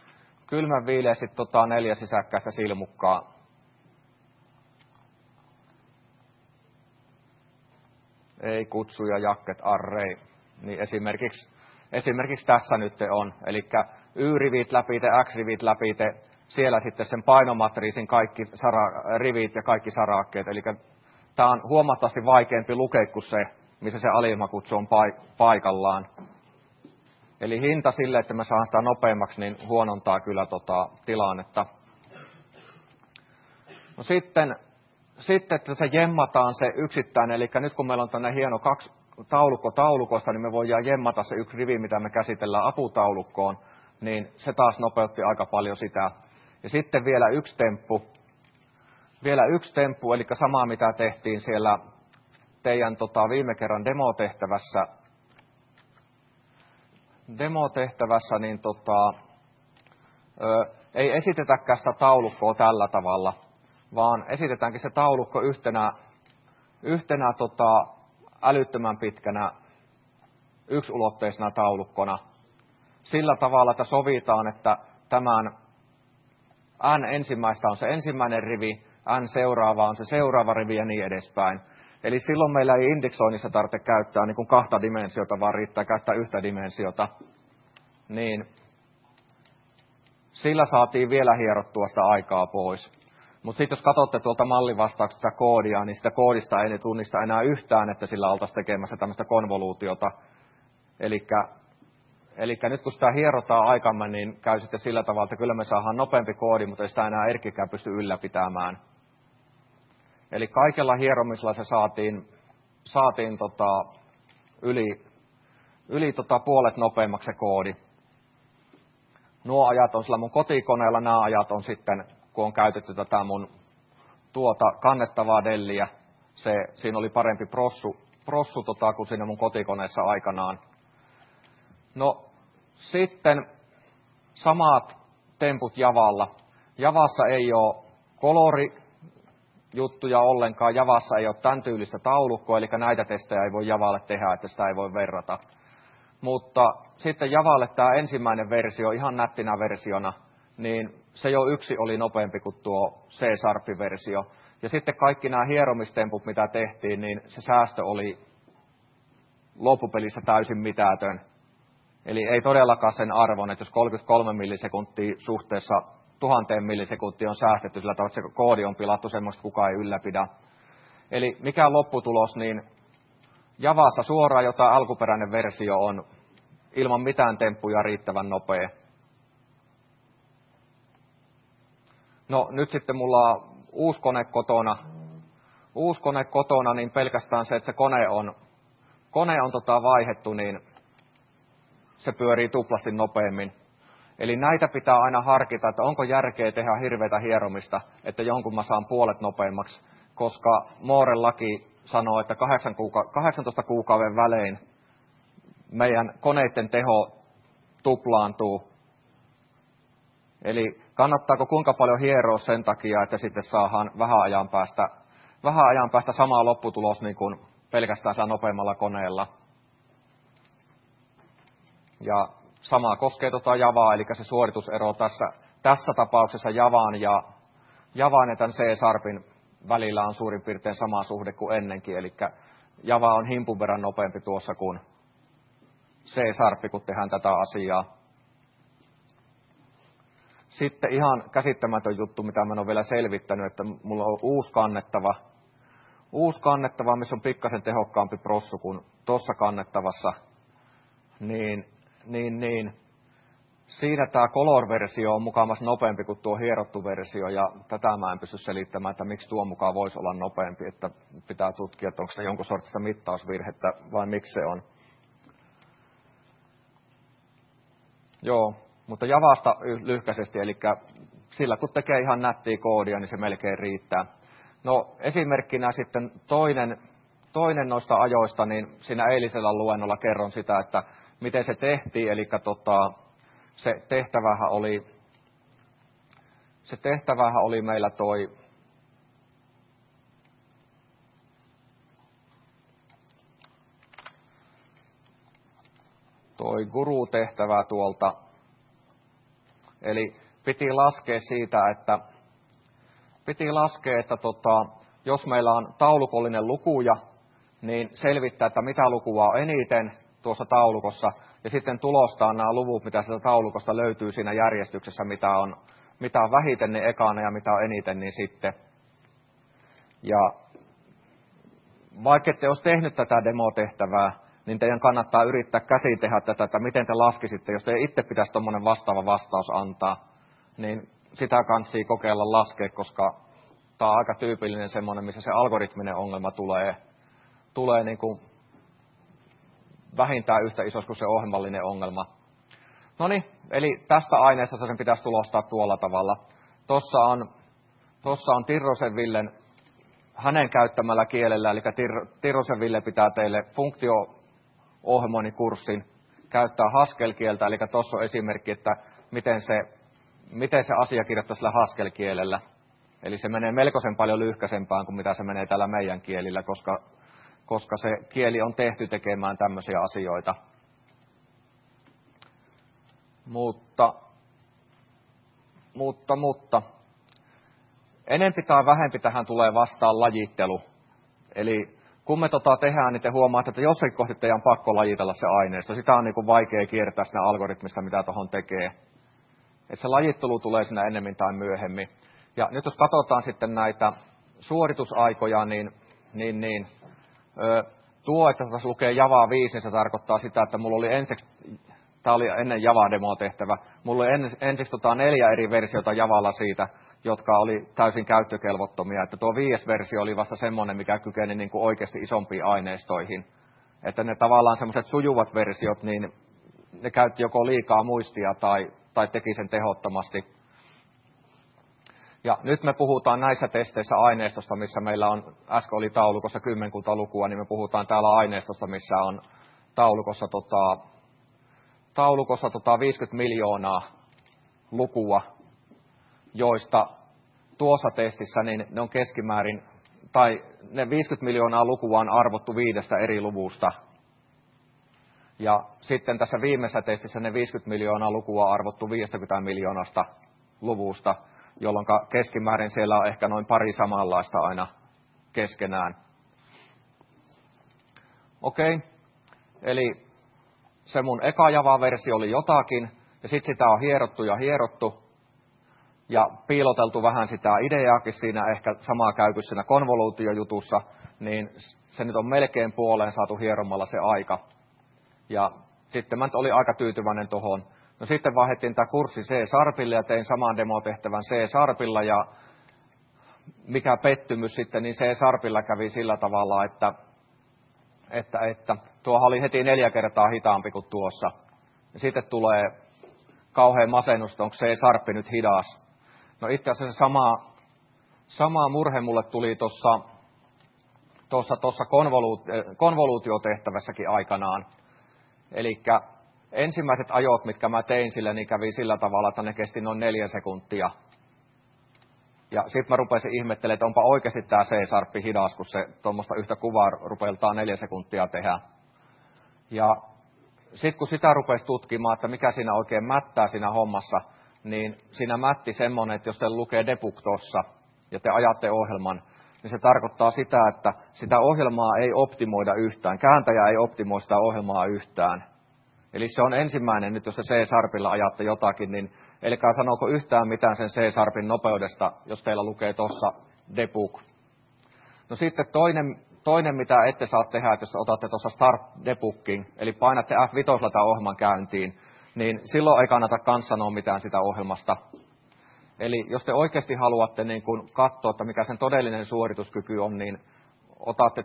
4 sisäkkäistä silmukkaa. Ei kutsuja, jakket, arrei. Niin esimerkiksi tässä nyt on. Eli Y-rivit läpi, X-rivit läpi, siellä sitten sen painomatriisin kaikki rivit ja kaikki sarakkeet. Eli tämä on huomattavasti vaikeampi lukea kuin se, missä se aliilmakutsu on paikallaan. Eli hinta sille, että me saadaan sitä nopeammaksi, niin huonontaa kyllä tilannetta. No sitten, että se jemmataan se yksittäinen, eli nyt kun meillä on tänne hieno 2 taulukko taulukosta, niin me voidaan jemmata se yksi rivi, mitä me käsitellään aputaulukkoon, niin se taas nopeutti aika paljon sitä. Ja sitten vielä yksi temppu, eli sama mitä tehtiin siellä teidän viime kerran demotehtävässä, niin ei esitetäkään sitä taulukkoa tällä tavalla, vaan esitetäänkin se taulukko yhtenä älyttömän pitkänä yksiulotteisena taulukkona. Sillä tavalla, että sovitaan, että tämän n ensimmäistä on se ensimmäinen rivi, n seuraava on se seuraava rivi ja niin edespäin. Eli silloin meillä ei indeksoinnissa tarvitse käyttää niin kuin 2 dimensiota, vaan riittää käyttää 1 dimensiota. Niin sillä saatiin vielä hierottua sitä aikaa pois. Mutta sitten jos katsotte tuolta mallivastauksesta koodia, niin sitä koodista ei tunnista enää yhtään, että sillä oltaisiin tekemässä tämmöistä konvoluutiota. Eli nyt kun sitä hierotaan aikamme, niin käy sitten sillä tavalla, että kyllä me saadaan nopeampi koodi, mutta ei sitä enää erkkikään pysty ylläpitämään. Eli kaikella hieromisella se saatiin yli puolet nopeammaksi se koodi. Nuo ajat on sillä mun kotikoneella, nämä ajat on sitten, kun on käytetty tätä mun kannettavaa Delliä. Siinä oli parempi prossu kuin siinä mun kotikoneessa aikanaan. No sitten samat temput Javalla. Javassa ei ole kolorijuttuja ollenkaan, Javassa ei ole tämän tyylistä taulukkoa, eli näitä testejä ei voi Javalle tehdä, että sitä ei voi verrata. Mutta sitten Javalle tämä ensimmäinen versio, ihan nättinä versiona, niin se jo yksi oli nopeampi kuin tuo C-Sharp-versio. Ja sitten kaikki nämä hieromistemput, mitä tehtiin, niin se säästö oli loppupelissä täysin mitätön. Eli ei todellakaan sen arvon, että jos 33 millisekuntia suhteessa 1000 millisekuntia on säästetty sillä tavalla, että se koodi on pilattu semmoista, kukaan ei ylläpidä. Eli mikä lopputulos, niin Javassa suoraan jotain alkuperäinen versio on ilman mitään temppuja riittävän nopea. No nyt sitten mulla on uusi kone kotona, niin pelkästään se, että se kone on vaihdettu, niin se pyörii tuplasti nopeammin. Eli näitä pitää aina harkita, että onko järkeä tehdä hirveätä hieromista, että jonkun mä saan puolet nopeammaksi, koska Mooren laki sanoo, että 18 kuukauden välein meidän koneiden teho tuplaantuu. Eli kannattaako kuinka paljon hieroa sen takia, että sitten saadaan vähän ajan päästä sama lopputulos niin kuin pelkästään sillä nopeammalla koneella. Ja sama koskee Javaa, eli se suoritusero tässä tapauksessa Javan ja tämän C-Sharpin välillä on suurin piirtein sama suhde kuin ennenkin, eli Java on himpun verran nopeampi tuossa kuin C-Sharp, kun tehdään tätä asiaa. Sitten ihan käsittämätön juttu, mitä mä en ole vielä selvittänyt, että mulla on uusi kannettava, missä on pikkasen tehokkaampi prossu kuin tuossa kannettavassa, niin siinä tämä Color-versio on mukamas nopeampi kuin tuo hierottu versio, ja tätä mä en pysty selittämään, että miksi tuo mukaan voisi olla nopeampi, että pitää tutkia, että onko se jonkun sortista mittausvirhettä vai miksi se on. Joo, mutta Javasta lyhkäisesti, eli sillä kun tekee ihan nättiä koodia, niin se melkein riittää. No esimerkkinä sitten toinen noista ajoista, niin siinä eilisellä luennolla kerron sitä, että miten se tehtiin, eli se tehtävähän oli meillä toi guru-tehtävä tuolta. Eli piti laskea siitä, että jos meillä on taulukollinen lukuja, niin selvittää, että mitä lukua on eniten tuossa taulukossa, ja sitten tulostaa nämä luvut, mitä sieltä taulukosta löytyy siinä järjestyksessä, mitä on vähiten niin ekana ja mitä on eniten niin sitten. Ja vaikka ette olisi tehnyt tätä demotehtävää, niin teidän kannattaa yrittää käsin tehdä tätä, että miten te laskisitte, jos te itse pitäisi tuommoinen vastaava vastaus antaa, niin sitä kansi kokeilla laskea, koska tämä on aika tyypillinen semmoinen, missä se algoritminen ongelma tulee niin kuin vähintään yhtä iso kuin se ohjelmallinen ongelma. Noniin, eli tästä aineesta sen pitäisi tulostaa tuolla tavalla. Tuossa on Tirrosen Villen hänen käyttämällä kielellä, eli Tirrosen Ville pitää teille funktio-ohjelmoinnikurssin käyttää Haskell-kieltä, eli tuossa on esimerkki, että miten se asia kirjoittaa sillä Haskell-kielellä. Eli se menee melkoisen paljon lyhkäisempään kuin mitä se menee täällä meidän kielillä, koska se kieli on tehty tekemään tämmöisiä asioita. Mutta enempi tai vähempi tähän tulee vastaan lajittelu. Eli kun me tehdään, niin te huomaatte, että jossakin kohti teidän on pakko lajitella se aineisto. Sitä on niin kuin vaikea kiertää siinä algoritmista, mitä tuohon tekee. Että se lajittelu tulee siinä ennemmin tai myöhemmin. Ja nyt jos katsotaan sitten näitä suoritusaikoja, niin tuo, että tässä lukee Java 5, niin se tarkoittaa sitä, että mulla oli ensiksi, tämä oli ennen Java-demo-tehtävä, mulla oli ensiksi 4 eri versiota Javalla siitä, jotka oli täysin käyttökelvottomia. Että tuo 5. versio oli vasta semmoinen, mikä kykeni niin kuin oikeasti isompiin aineistoihin. Että ne tavallaan semmoiset sujuvat versiot, niin ne käytti joko liikaa muistia tai teki sen tehottomasti. Ja nyt me puhutaan näissä testeissä aineistosta, missä meillä on, äsken oli taulukossa kymmenkunta lukua, niin me puhutaan täällä aineistosta, missä on taulukossa 50 miljoonaa lukua, joista tuossa testissä niin ne on keskimäärin, tai ne 50 miljoonaa lukua on arvottu 5 eri luvusta. Ja sitten tässä viimeisessä testissä ne 50 miljoonaa lukua on arvottu 50 miljoonasta luvusta, jolloin keskimäärin siellä on ehkä noin pari samanlaista aina keskenään. Okei, eli se mun eka Java-versio oli jotakin, ja sitten sitä on hierottu, ja piiloteltu vähän sitä ideaakin siinä, ehkä samaa käy kuin siinä konvoluutiojutussa, niin se nyt on melkein puoleen saatu hieromalla se aika. Ja sitten mä olin aika tyytyväinen tuohon. No sitten vaihdettiin tämä kurssi C-Sharpille ja tein saman demotehtävän C-Sharpilla ja mikä pettymys sitten, niin C-Sharpilla kävi sillä tavalla, että tuohan oli heti 4 kertaa hitaampi kuin tuossa. Ja sitten tulee kauhean masennus, onko C-Sharp nyt hidas. No itse asiassa sama murhe mulle tuli tuossa konvoluutiotehtävässäkin aikanaan. Eli ensimmäiset ajot, mitkä mä tein sille, niin kävi sillä tavalla, että ne kesti noin 4 sekuntia. Ja sitten mä rupesin ihmettelemään, että onpa oikeasti tämä C-Sharp hidas, kun se tuommoista yhtä kuvaa rupeeltaan 4 sekuntia tehdä. Ja sitten kun sitä rupesi tutkimaan, että mikä siinä oikein mättää siinä hommassa, niin siinä mätti semmoinen, että jos te lukee debug tuossa ja te ajatte ohjelman, niin se tarkoittaa sitä, että sitä ohjelmaa ei optimoida yhtään. Kääntäjä ei optimoi sitä ohjelmaa yhtään. Eli se on ensimmäinen, nyt jos se C-Sharpilla ajatte jotakin, niin elkää sanooko yhtään mitään sen C-Sharpin nopeudesta, jos teillä lukee tuossa debug. No sitten toinen, mitä ette saa tehdä, että jos otatte tuossa start debugging, eli painatte F5 tämän ohjelman käyntiin, niin silloin ei kannata kans sanoa mitään sitä ohjelmasta. Eli jos te oikeasti haluatte niin kun katsoa, että mikä sen todellinen suorituskyky on, niin otatte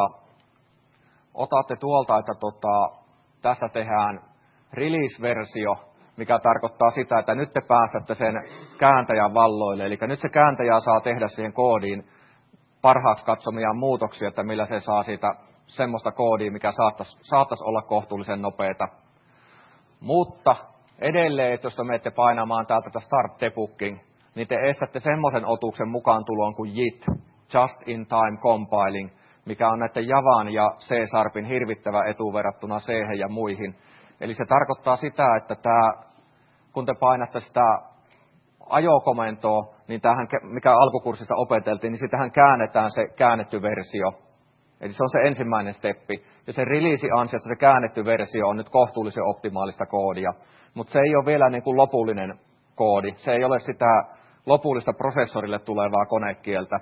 tuolta että tästä tehdään release-versio, mikä tarkoittaa sitä, että nyt te päästätte sen kääntäjän valloille. Eli nyt se kääntäjä saa tehdä siihen koodiin parhaaksi katsomiaan muutoksia, että millä se saa siitä semmoista koodia, mikä saattaisi olla kohtuullisen nopeata. Mutta edelleen, että jos te menette painamaan täältä Start Debugging, niin te estätte semmoisen otuksen mukaan tulon kuin JIT, Just in Time Compiling, mikä on näiden Javan ja C-Sharpin hirvittävä etu verrattuna C ja muihin. Eli se tarkoittaa sitä, että kun te painatte sitä ajokomentoa, niin tämähän, mikä alkukurssista opeteltiin, niin sitähän käännetään se käännetty versio. Eli se on se ensimmäinen steppi. Ja se release ansiosta se käännetty versio on nyt kohtuullisen optimaalista koodia. Mutta se ei ole vielä niin kuin lopullinen koodi. Se ei ole sitä lopullista prosessorille tulevaa konekieltä.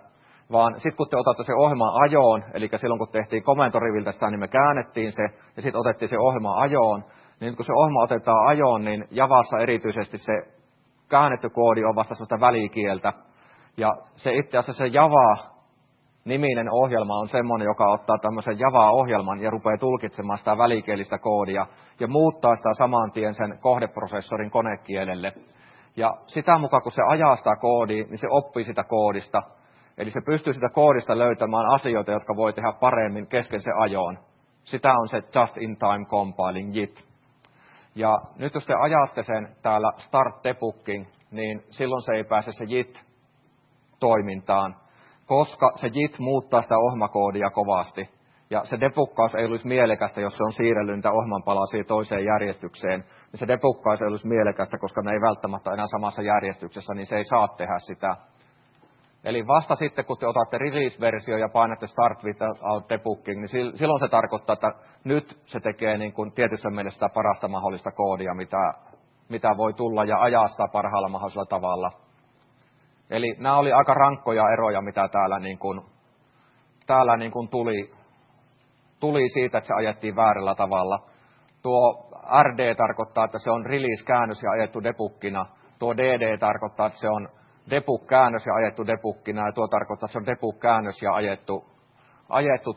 vaan sitten kun te otatte se ohjelman ajoon, eli silloin kun tehtiin komentoriviltä sitä, niin me käännettiin se, ja sitten otettiin se ohjelma ajoon, niin nyt kun se ohjelma otetaan ajoon, niin Javassa erityisesti se käännetty koodi on vasta sellaista välikieltä, ja se itse asiassa se Java-niminen ohjelma on semmoinen, joka ottaa tämmöisen Java-ohjelman ja rupeaa tulkitsemaan sitä välikielistä koodia, ja muuttaa sitä saman tien sen kohdeprosessorin konekielelle. Ja sitä mukaan, kun se ajaa sitä koodia, niin se oppii sitä koodista. Eli se pystyy sitä koodista löytämään asioita, jotka voi tehdä paremmin kesken se ajoon. Sitä on se just-in-time compiling, JIT. Ja nyt jos te ajatte sen täällä start debugging, niin silloin se ei pääse se JIT-toimintaan, koska se JIT muuttaa sitä ohjelmakoodia kovasti. Ja se debuggaus ei olisi mielekästä, jos se on siirrellyt niitä ohjelmanpalasia toiseen järjestykseen. Niin se debuggaus ei olisi mielekästä, koska ne ei välttämättä enää samassa järjestyksessä, niin se ei saa tehdä sitä. Eli vasta sitten, kun te otatte release-versio ja painatte start without debugging, niin silloin se tarkoittaa, että nyt se tekee niin kuin tietyssä mielessä sitä parasta mahdollista koodia, mitä voi tulla, ja ajaa sitä parhaalla mahdollisella tavalla. Eli nämä oli aika rankkoja eroja, mitä täällä tuli siitä, että se ajettiin väärällä tavalla. Tuo RD tarkoittaa, että se on release-käännös ja ajettu debuggina. Tuo DD tarkoittaa, että se on debug-käännös ja ajettu debuggina. Ja tuo tarkoittaa, että se on debug-käännös ja ajettu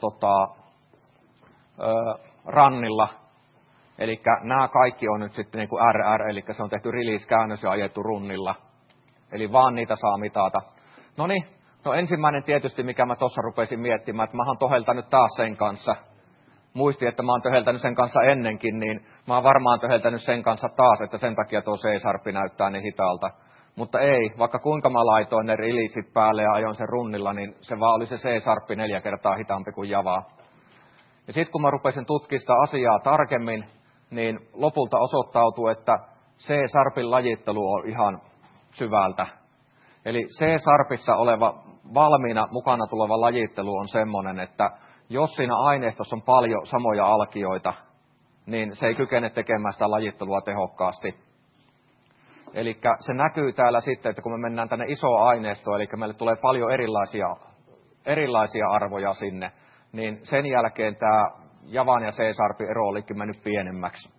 rannilla. Eli nämä kaikki on nyt sitten niin kuin RR, eli se on tehty release-käännös ja ajettu runnilla. Eli vaan niitä saa mitata. No ensimmäinen tietysti, mikä mä tuossa rupesin miettimään, että mä oon töheltänyt taas sen kanssa. Muistin, että mä oon töheltänyt sen kanssa ennenkin, niin mä oon varmaan töheltänyt sen kanssa taas, että sen takia tuo C-sharpi näyttää niin hitaalta. Mutta ei, vaikka kuinka mä laitoin ne releasit päälle ja ajoin sen runnilla, niin se vaan oli se C-sharpi 4 kertaa hitaampi kuin Java. Ja sitten kun mä rupesin tutkimaan sitä asiaa tarkemmin, niin lopulta osoittautui, että C-sharpin lajittelu on ihan syvältä. Eli C-sharpissa oleva valmiina mukana tuleva lajittelu on semmoinen, että jos siinä aineistossa on paljon samoja alkioita, niin se ei kykene tekemään sitä lajittelua tehokkaasti. Eli se näkyy täällä sitten, että kun me mennään tänne isoon aineistoon, eli meille tulee paljon erilaisia arvoja sinne, niin sen jälkeen tämä Javan ja C-sharpin ero olikin mennyt pienemmäksi.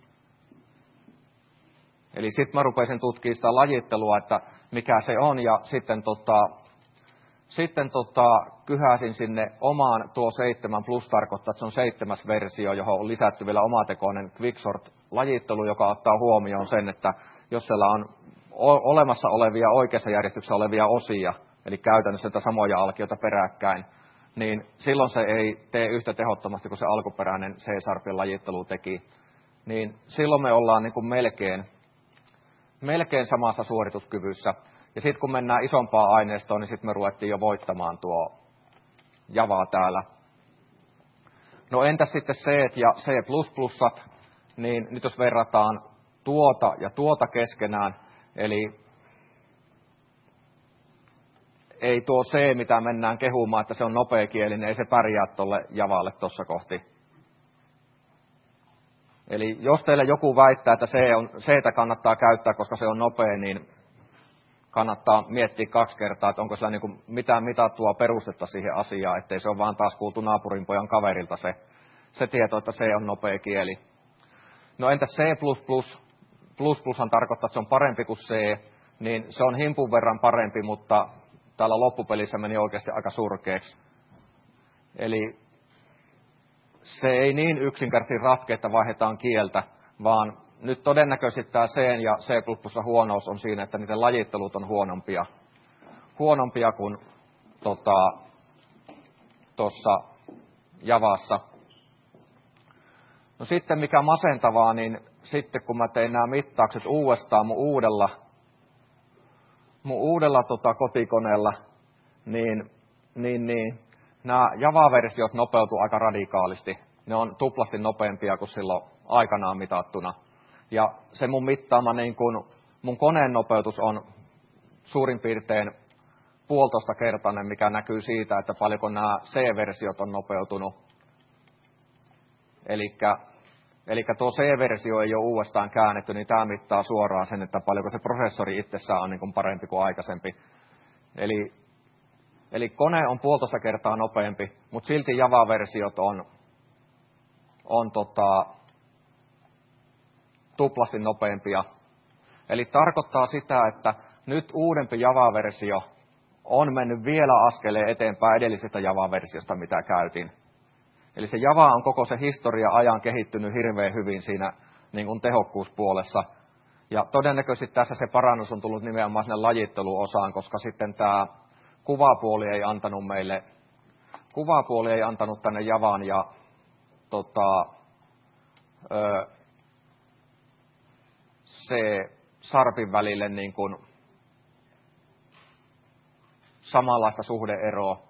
Eli sitten mä rupesin tutkimaan sitä lajittelua, että mikä se on, ja sitten kyhäsin sinne omaan tuo 7 plus tarkoittaa, että se on 7. versio, johon on lisätty vielä omatekoinen quicksort-lajittelu, joka ottaa huomioon sen, että jos siellä on olemassa olevia oikeassa järjestyksessä olevia osia, eli käytännössä sitä samoja alkioita peräkkäin, niin silloin se ei tee yhtä tehottomasti kuin se alkuperäinen C-sharpin lajittelu teki. Niin silloin me ollaan niin kuin melkein samassa suorituskyvyssä. Ja sitten kun mennään isompaan aineistoon, niin sitten me ruvettiin jo voittamaan tuo Java täällä. No entäs sitten C ja C++, niin nyt jos verrataan tuota ja tuota keskenään, eli ei tuo C, mitä mennään kehumaan, että se on nopeakielinen, ei se pärjää tuolle Javalle tuossa kohti. Eli jos teille joku väittää, että C:tä kannattaa käyttää, koska se on nopea, niin kannattaa miettiä 2 kertaa, että onko sillä niin kuin mitään mitattua perustetta siihen asiaan, ettei se ole vaan taas kuultu naapurin pojan kaverilta se tieto, että C on nopea kieli. No entäs C++? Plushan tarkoittaa, että se on parempi kuin C, niin se on himpun verran parempi, mutta täällä loppupelissä meni oikeasti aika surkeaksi. Eli se ei niin yksinkertaisesti ratkea, että vaihdetaan kieltä, vaan nyt todennäköisesti tämä C ja C++ huonous on siinä, että niiden lajittelut on huonompia kuin tuossa Javassa. No sitten mikä masentavaa, niin sitten kun mä tein nämä mittaukset uudestaan mun uudella kotikoneella, niin nämä Java-versiot nopeutuu aika radikaalisti. Ne on tuplasti nopeampia kuin silloin aikanaan mitattuna. Ja se mun mittaama, niin kun mun koneen nopeutus on suurin piirtein 1,5-kertainen, mikä näkyy siitä, että paljonko nämä C-versiot on nopeutunut. Eli tuo C-versio ei ole uudestaan käännetty, niin tämä mittaa suoraan sen, että paljonko se prosessori itsessään on niin kuin parempi kuin aikaisempi. Eli Eli kone on 1,5 kertaa nopeampi, mutta silti Java-versiot on tuplasti nopeampia. Eli tarkoittaa sitä, että nyt uudempi Java-versio on mennyt vielä askeleen eteenpäin edellisestä Java-versiosta, mitä käytin. Eli se Java on koko se historia ajan kehittynyt hirveän hyvin siinä niin kuin tehokkuuspuolessa. Ja todennäköisesti tässä se parannus on tullut nimenomaan sinne lajitteluosaan, koska sitten tämä kuvapuoli ei antanut tänne Javan ja C-sharpin välille niin kuin samanlaista suhdeeroa.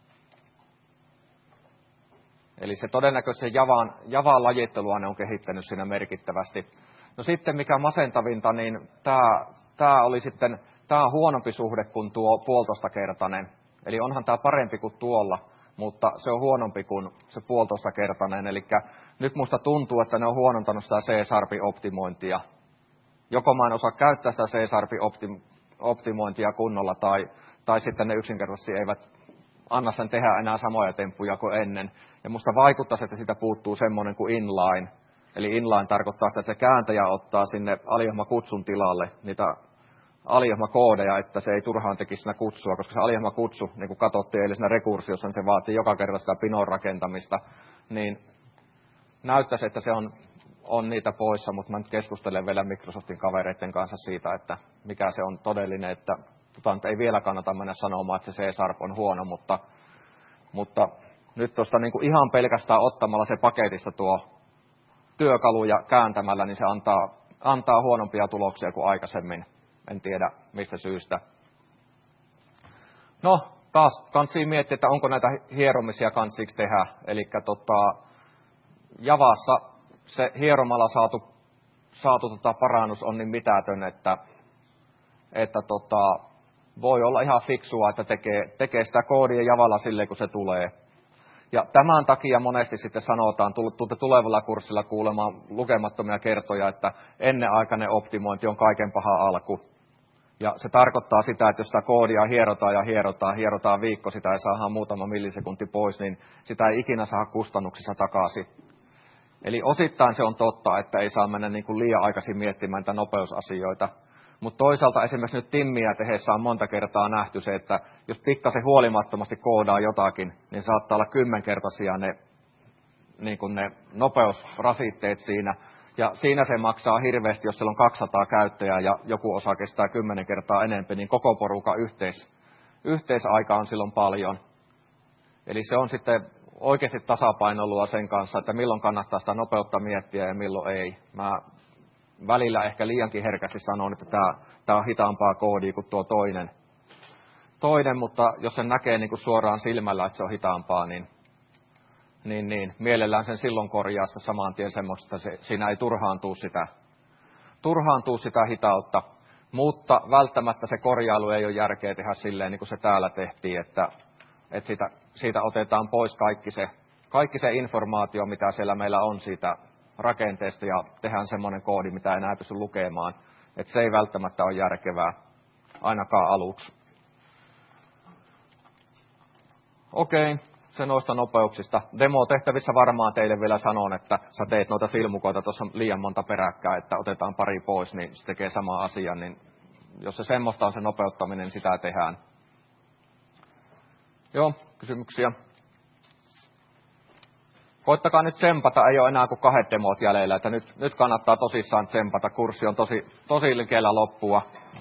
Eli se todennäköisesti Javan lajitteluanne on kehittänyt siinä merkittävästi. No sitten mikä masentavinta, niin tämä on huonompi suhde kuin tuo 1,5-kertainen. Eli onhan tämä parempi kuin tuolla, mutta se on huonompi kuin se 1,5-kertainen. Eli nyt musta tuntuu, että ne on huonontanut sitä C-sharpin optimointia. Joko mä en osaa käyttää sitä C-sharpin optimointia kunnolla, tai sitten ne yksinkertaisesti eivät anna sen tehdä enää samoja temppuja kuin ennen. Ja musta vaikuttaisi, että siitä puuttuu semmoinen kuin inline. Eli inline tarkoittaa sitä, että se kääntäjä ottaa sinne alijohmakutsun tilalle niitä alijohmakoodeja, että se ei turhaan tekisi siinä kutsua, koska se alijohmakutsu, niin kuin katsottiin eilen siinä rekursiossa, niin se vaatii joka kerta sitä pinon rakentamista. Niin näyttäisi, että se on niitä poissa, mutta mä nyt keskustelen vielä Microsoftin kavereiden kanssa siitä, että mikä se on todellinen, että ei vielä kannata mennä sanomaan, että se C-sharp on huono, mutta nyt tuosta niin kuin ihan pelkästään ottamalla se paketista tuo työkalu ja kääntämällä, niin se antaa huonompia tuloksia kuin aikaisemmin. En tiedä mistä syystä. No, taas kanssii miettiä, että onko näitä hieromisia kanssiksi tehdä. Eli Javassa se hieromalla saatu parannus on niin mitätön, että voi olla ihan fiksua, että tekee sitä koodia Javalla silleen, kun se tulee. Ja tämän takia monesti sitten sanotaan, tulette tulevalla kurssilla kuulemaan lukemattomia kertoja, että ennenaikainen optimointi on kaiken paha alku. Ja se tarkoittaa sitä, että jos sitä koodia hierotaan viikko, sitä ei saada muutama millisekunti pois, niin sitä ei ikinä saa kustannuksissa takaisin. Eli osittain se on totta, että ei saa mennä niin kuin liian aikaisin miettimään näitä nopeusasioita. Mutta toisaalta esimerkiksi nyt timmiä tehdessä on monta kertaa nähty se, että jos pikkasen huolimattomasti koodaa jotakin, niin saattaa olla 10-kertaisia ne nopeusrasitteet siinä. Ja siinä se maksaa hirveästi, jos siellä on 200 käyttäjää ja joku osa kestää 10 kertaa enemmän, niin koko porukan yhteisaika on silloin paljon. Eli se on sitten oikeasti tasapainoilua sen kanssa, että milloin kannattaa sitä nopeutta miettiä ja milloin ei. Mä välillä ehkä liiankin herkästi sanon, että tämä on hitaampaa koodia kuin tuo toinen, mutta jos sen näkee niin kuin suoraan silmällä, että se on hitaampaa, niin mielellään sen silloin korjaa sitä saman tien semmoista, että siinä ei turhaantuu sitä hitautta. Mutta välttämättä se korjailu ei ole järkeä tehdä silleen, niin kuin se täällä tehtiin, että siitä otetaan pois kaikki se informaatio, mitä siellä meillä on siitä rakenteesta, ja tehdään semmoinen koodi, mitä ei enää pysty lukemaan. Että se ei välttämättä ole järkevää, ainakaan aluksi. Okei, se noista nopeuksista. Demo-tehtävissä varmaan teille vielä sanon, että sä teet noita silmukoita, tuossa on liian monta peräkkäin, että otetaan pari pois, niin se tekee sama asia. Niin jos se semmoista on se nopeuttaminen, niin sitä tehdään. Joo, kysymyksiä? Koittakaa nyt tsempata, ei ole enää kuin 2 demot jäljellä, että nyt kannattaa tosissaan tsempata. Kurssi on tosi likellä loppua.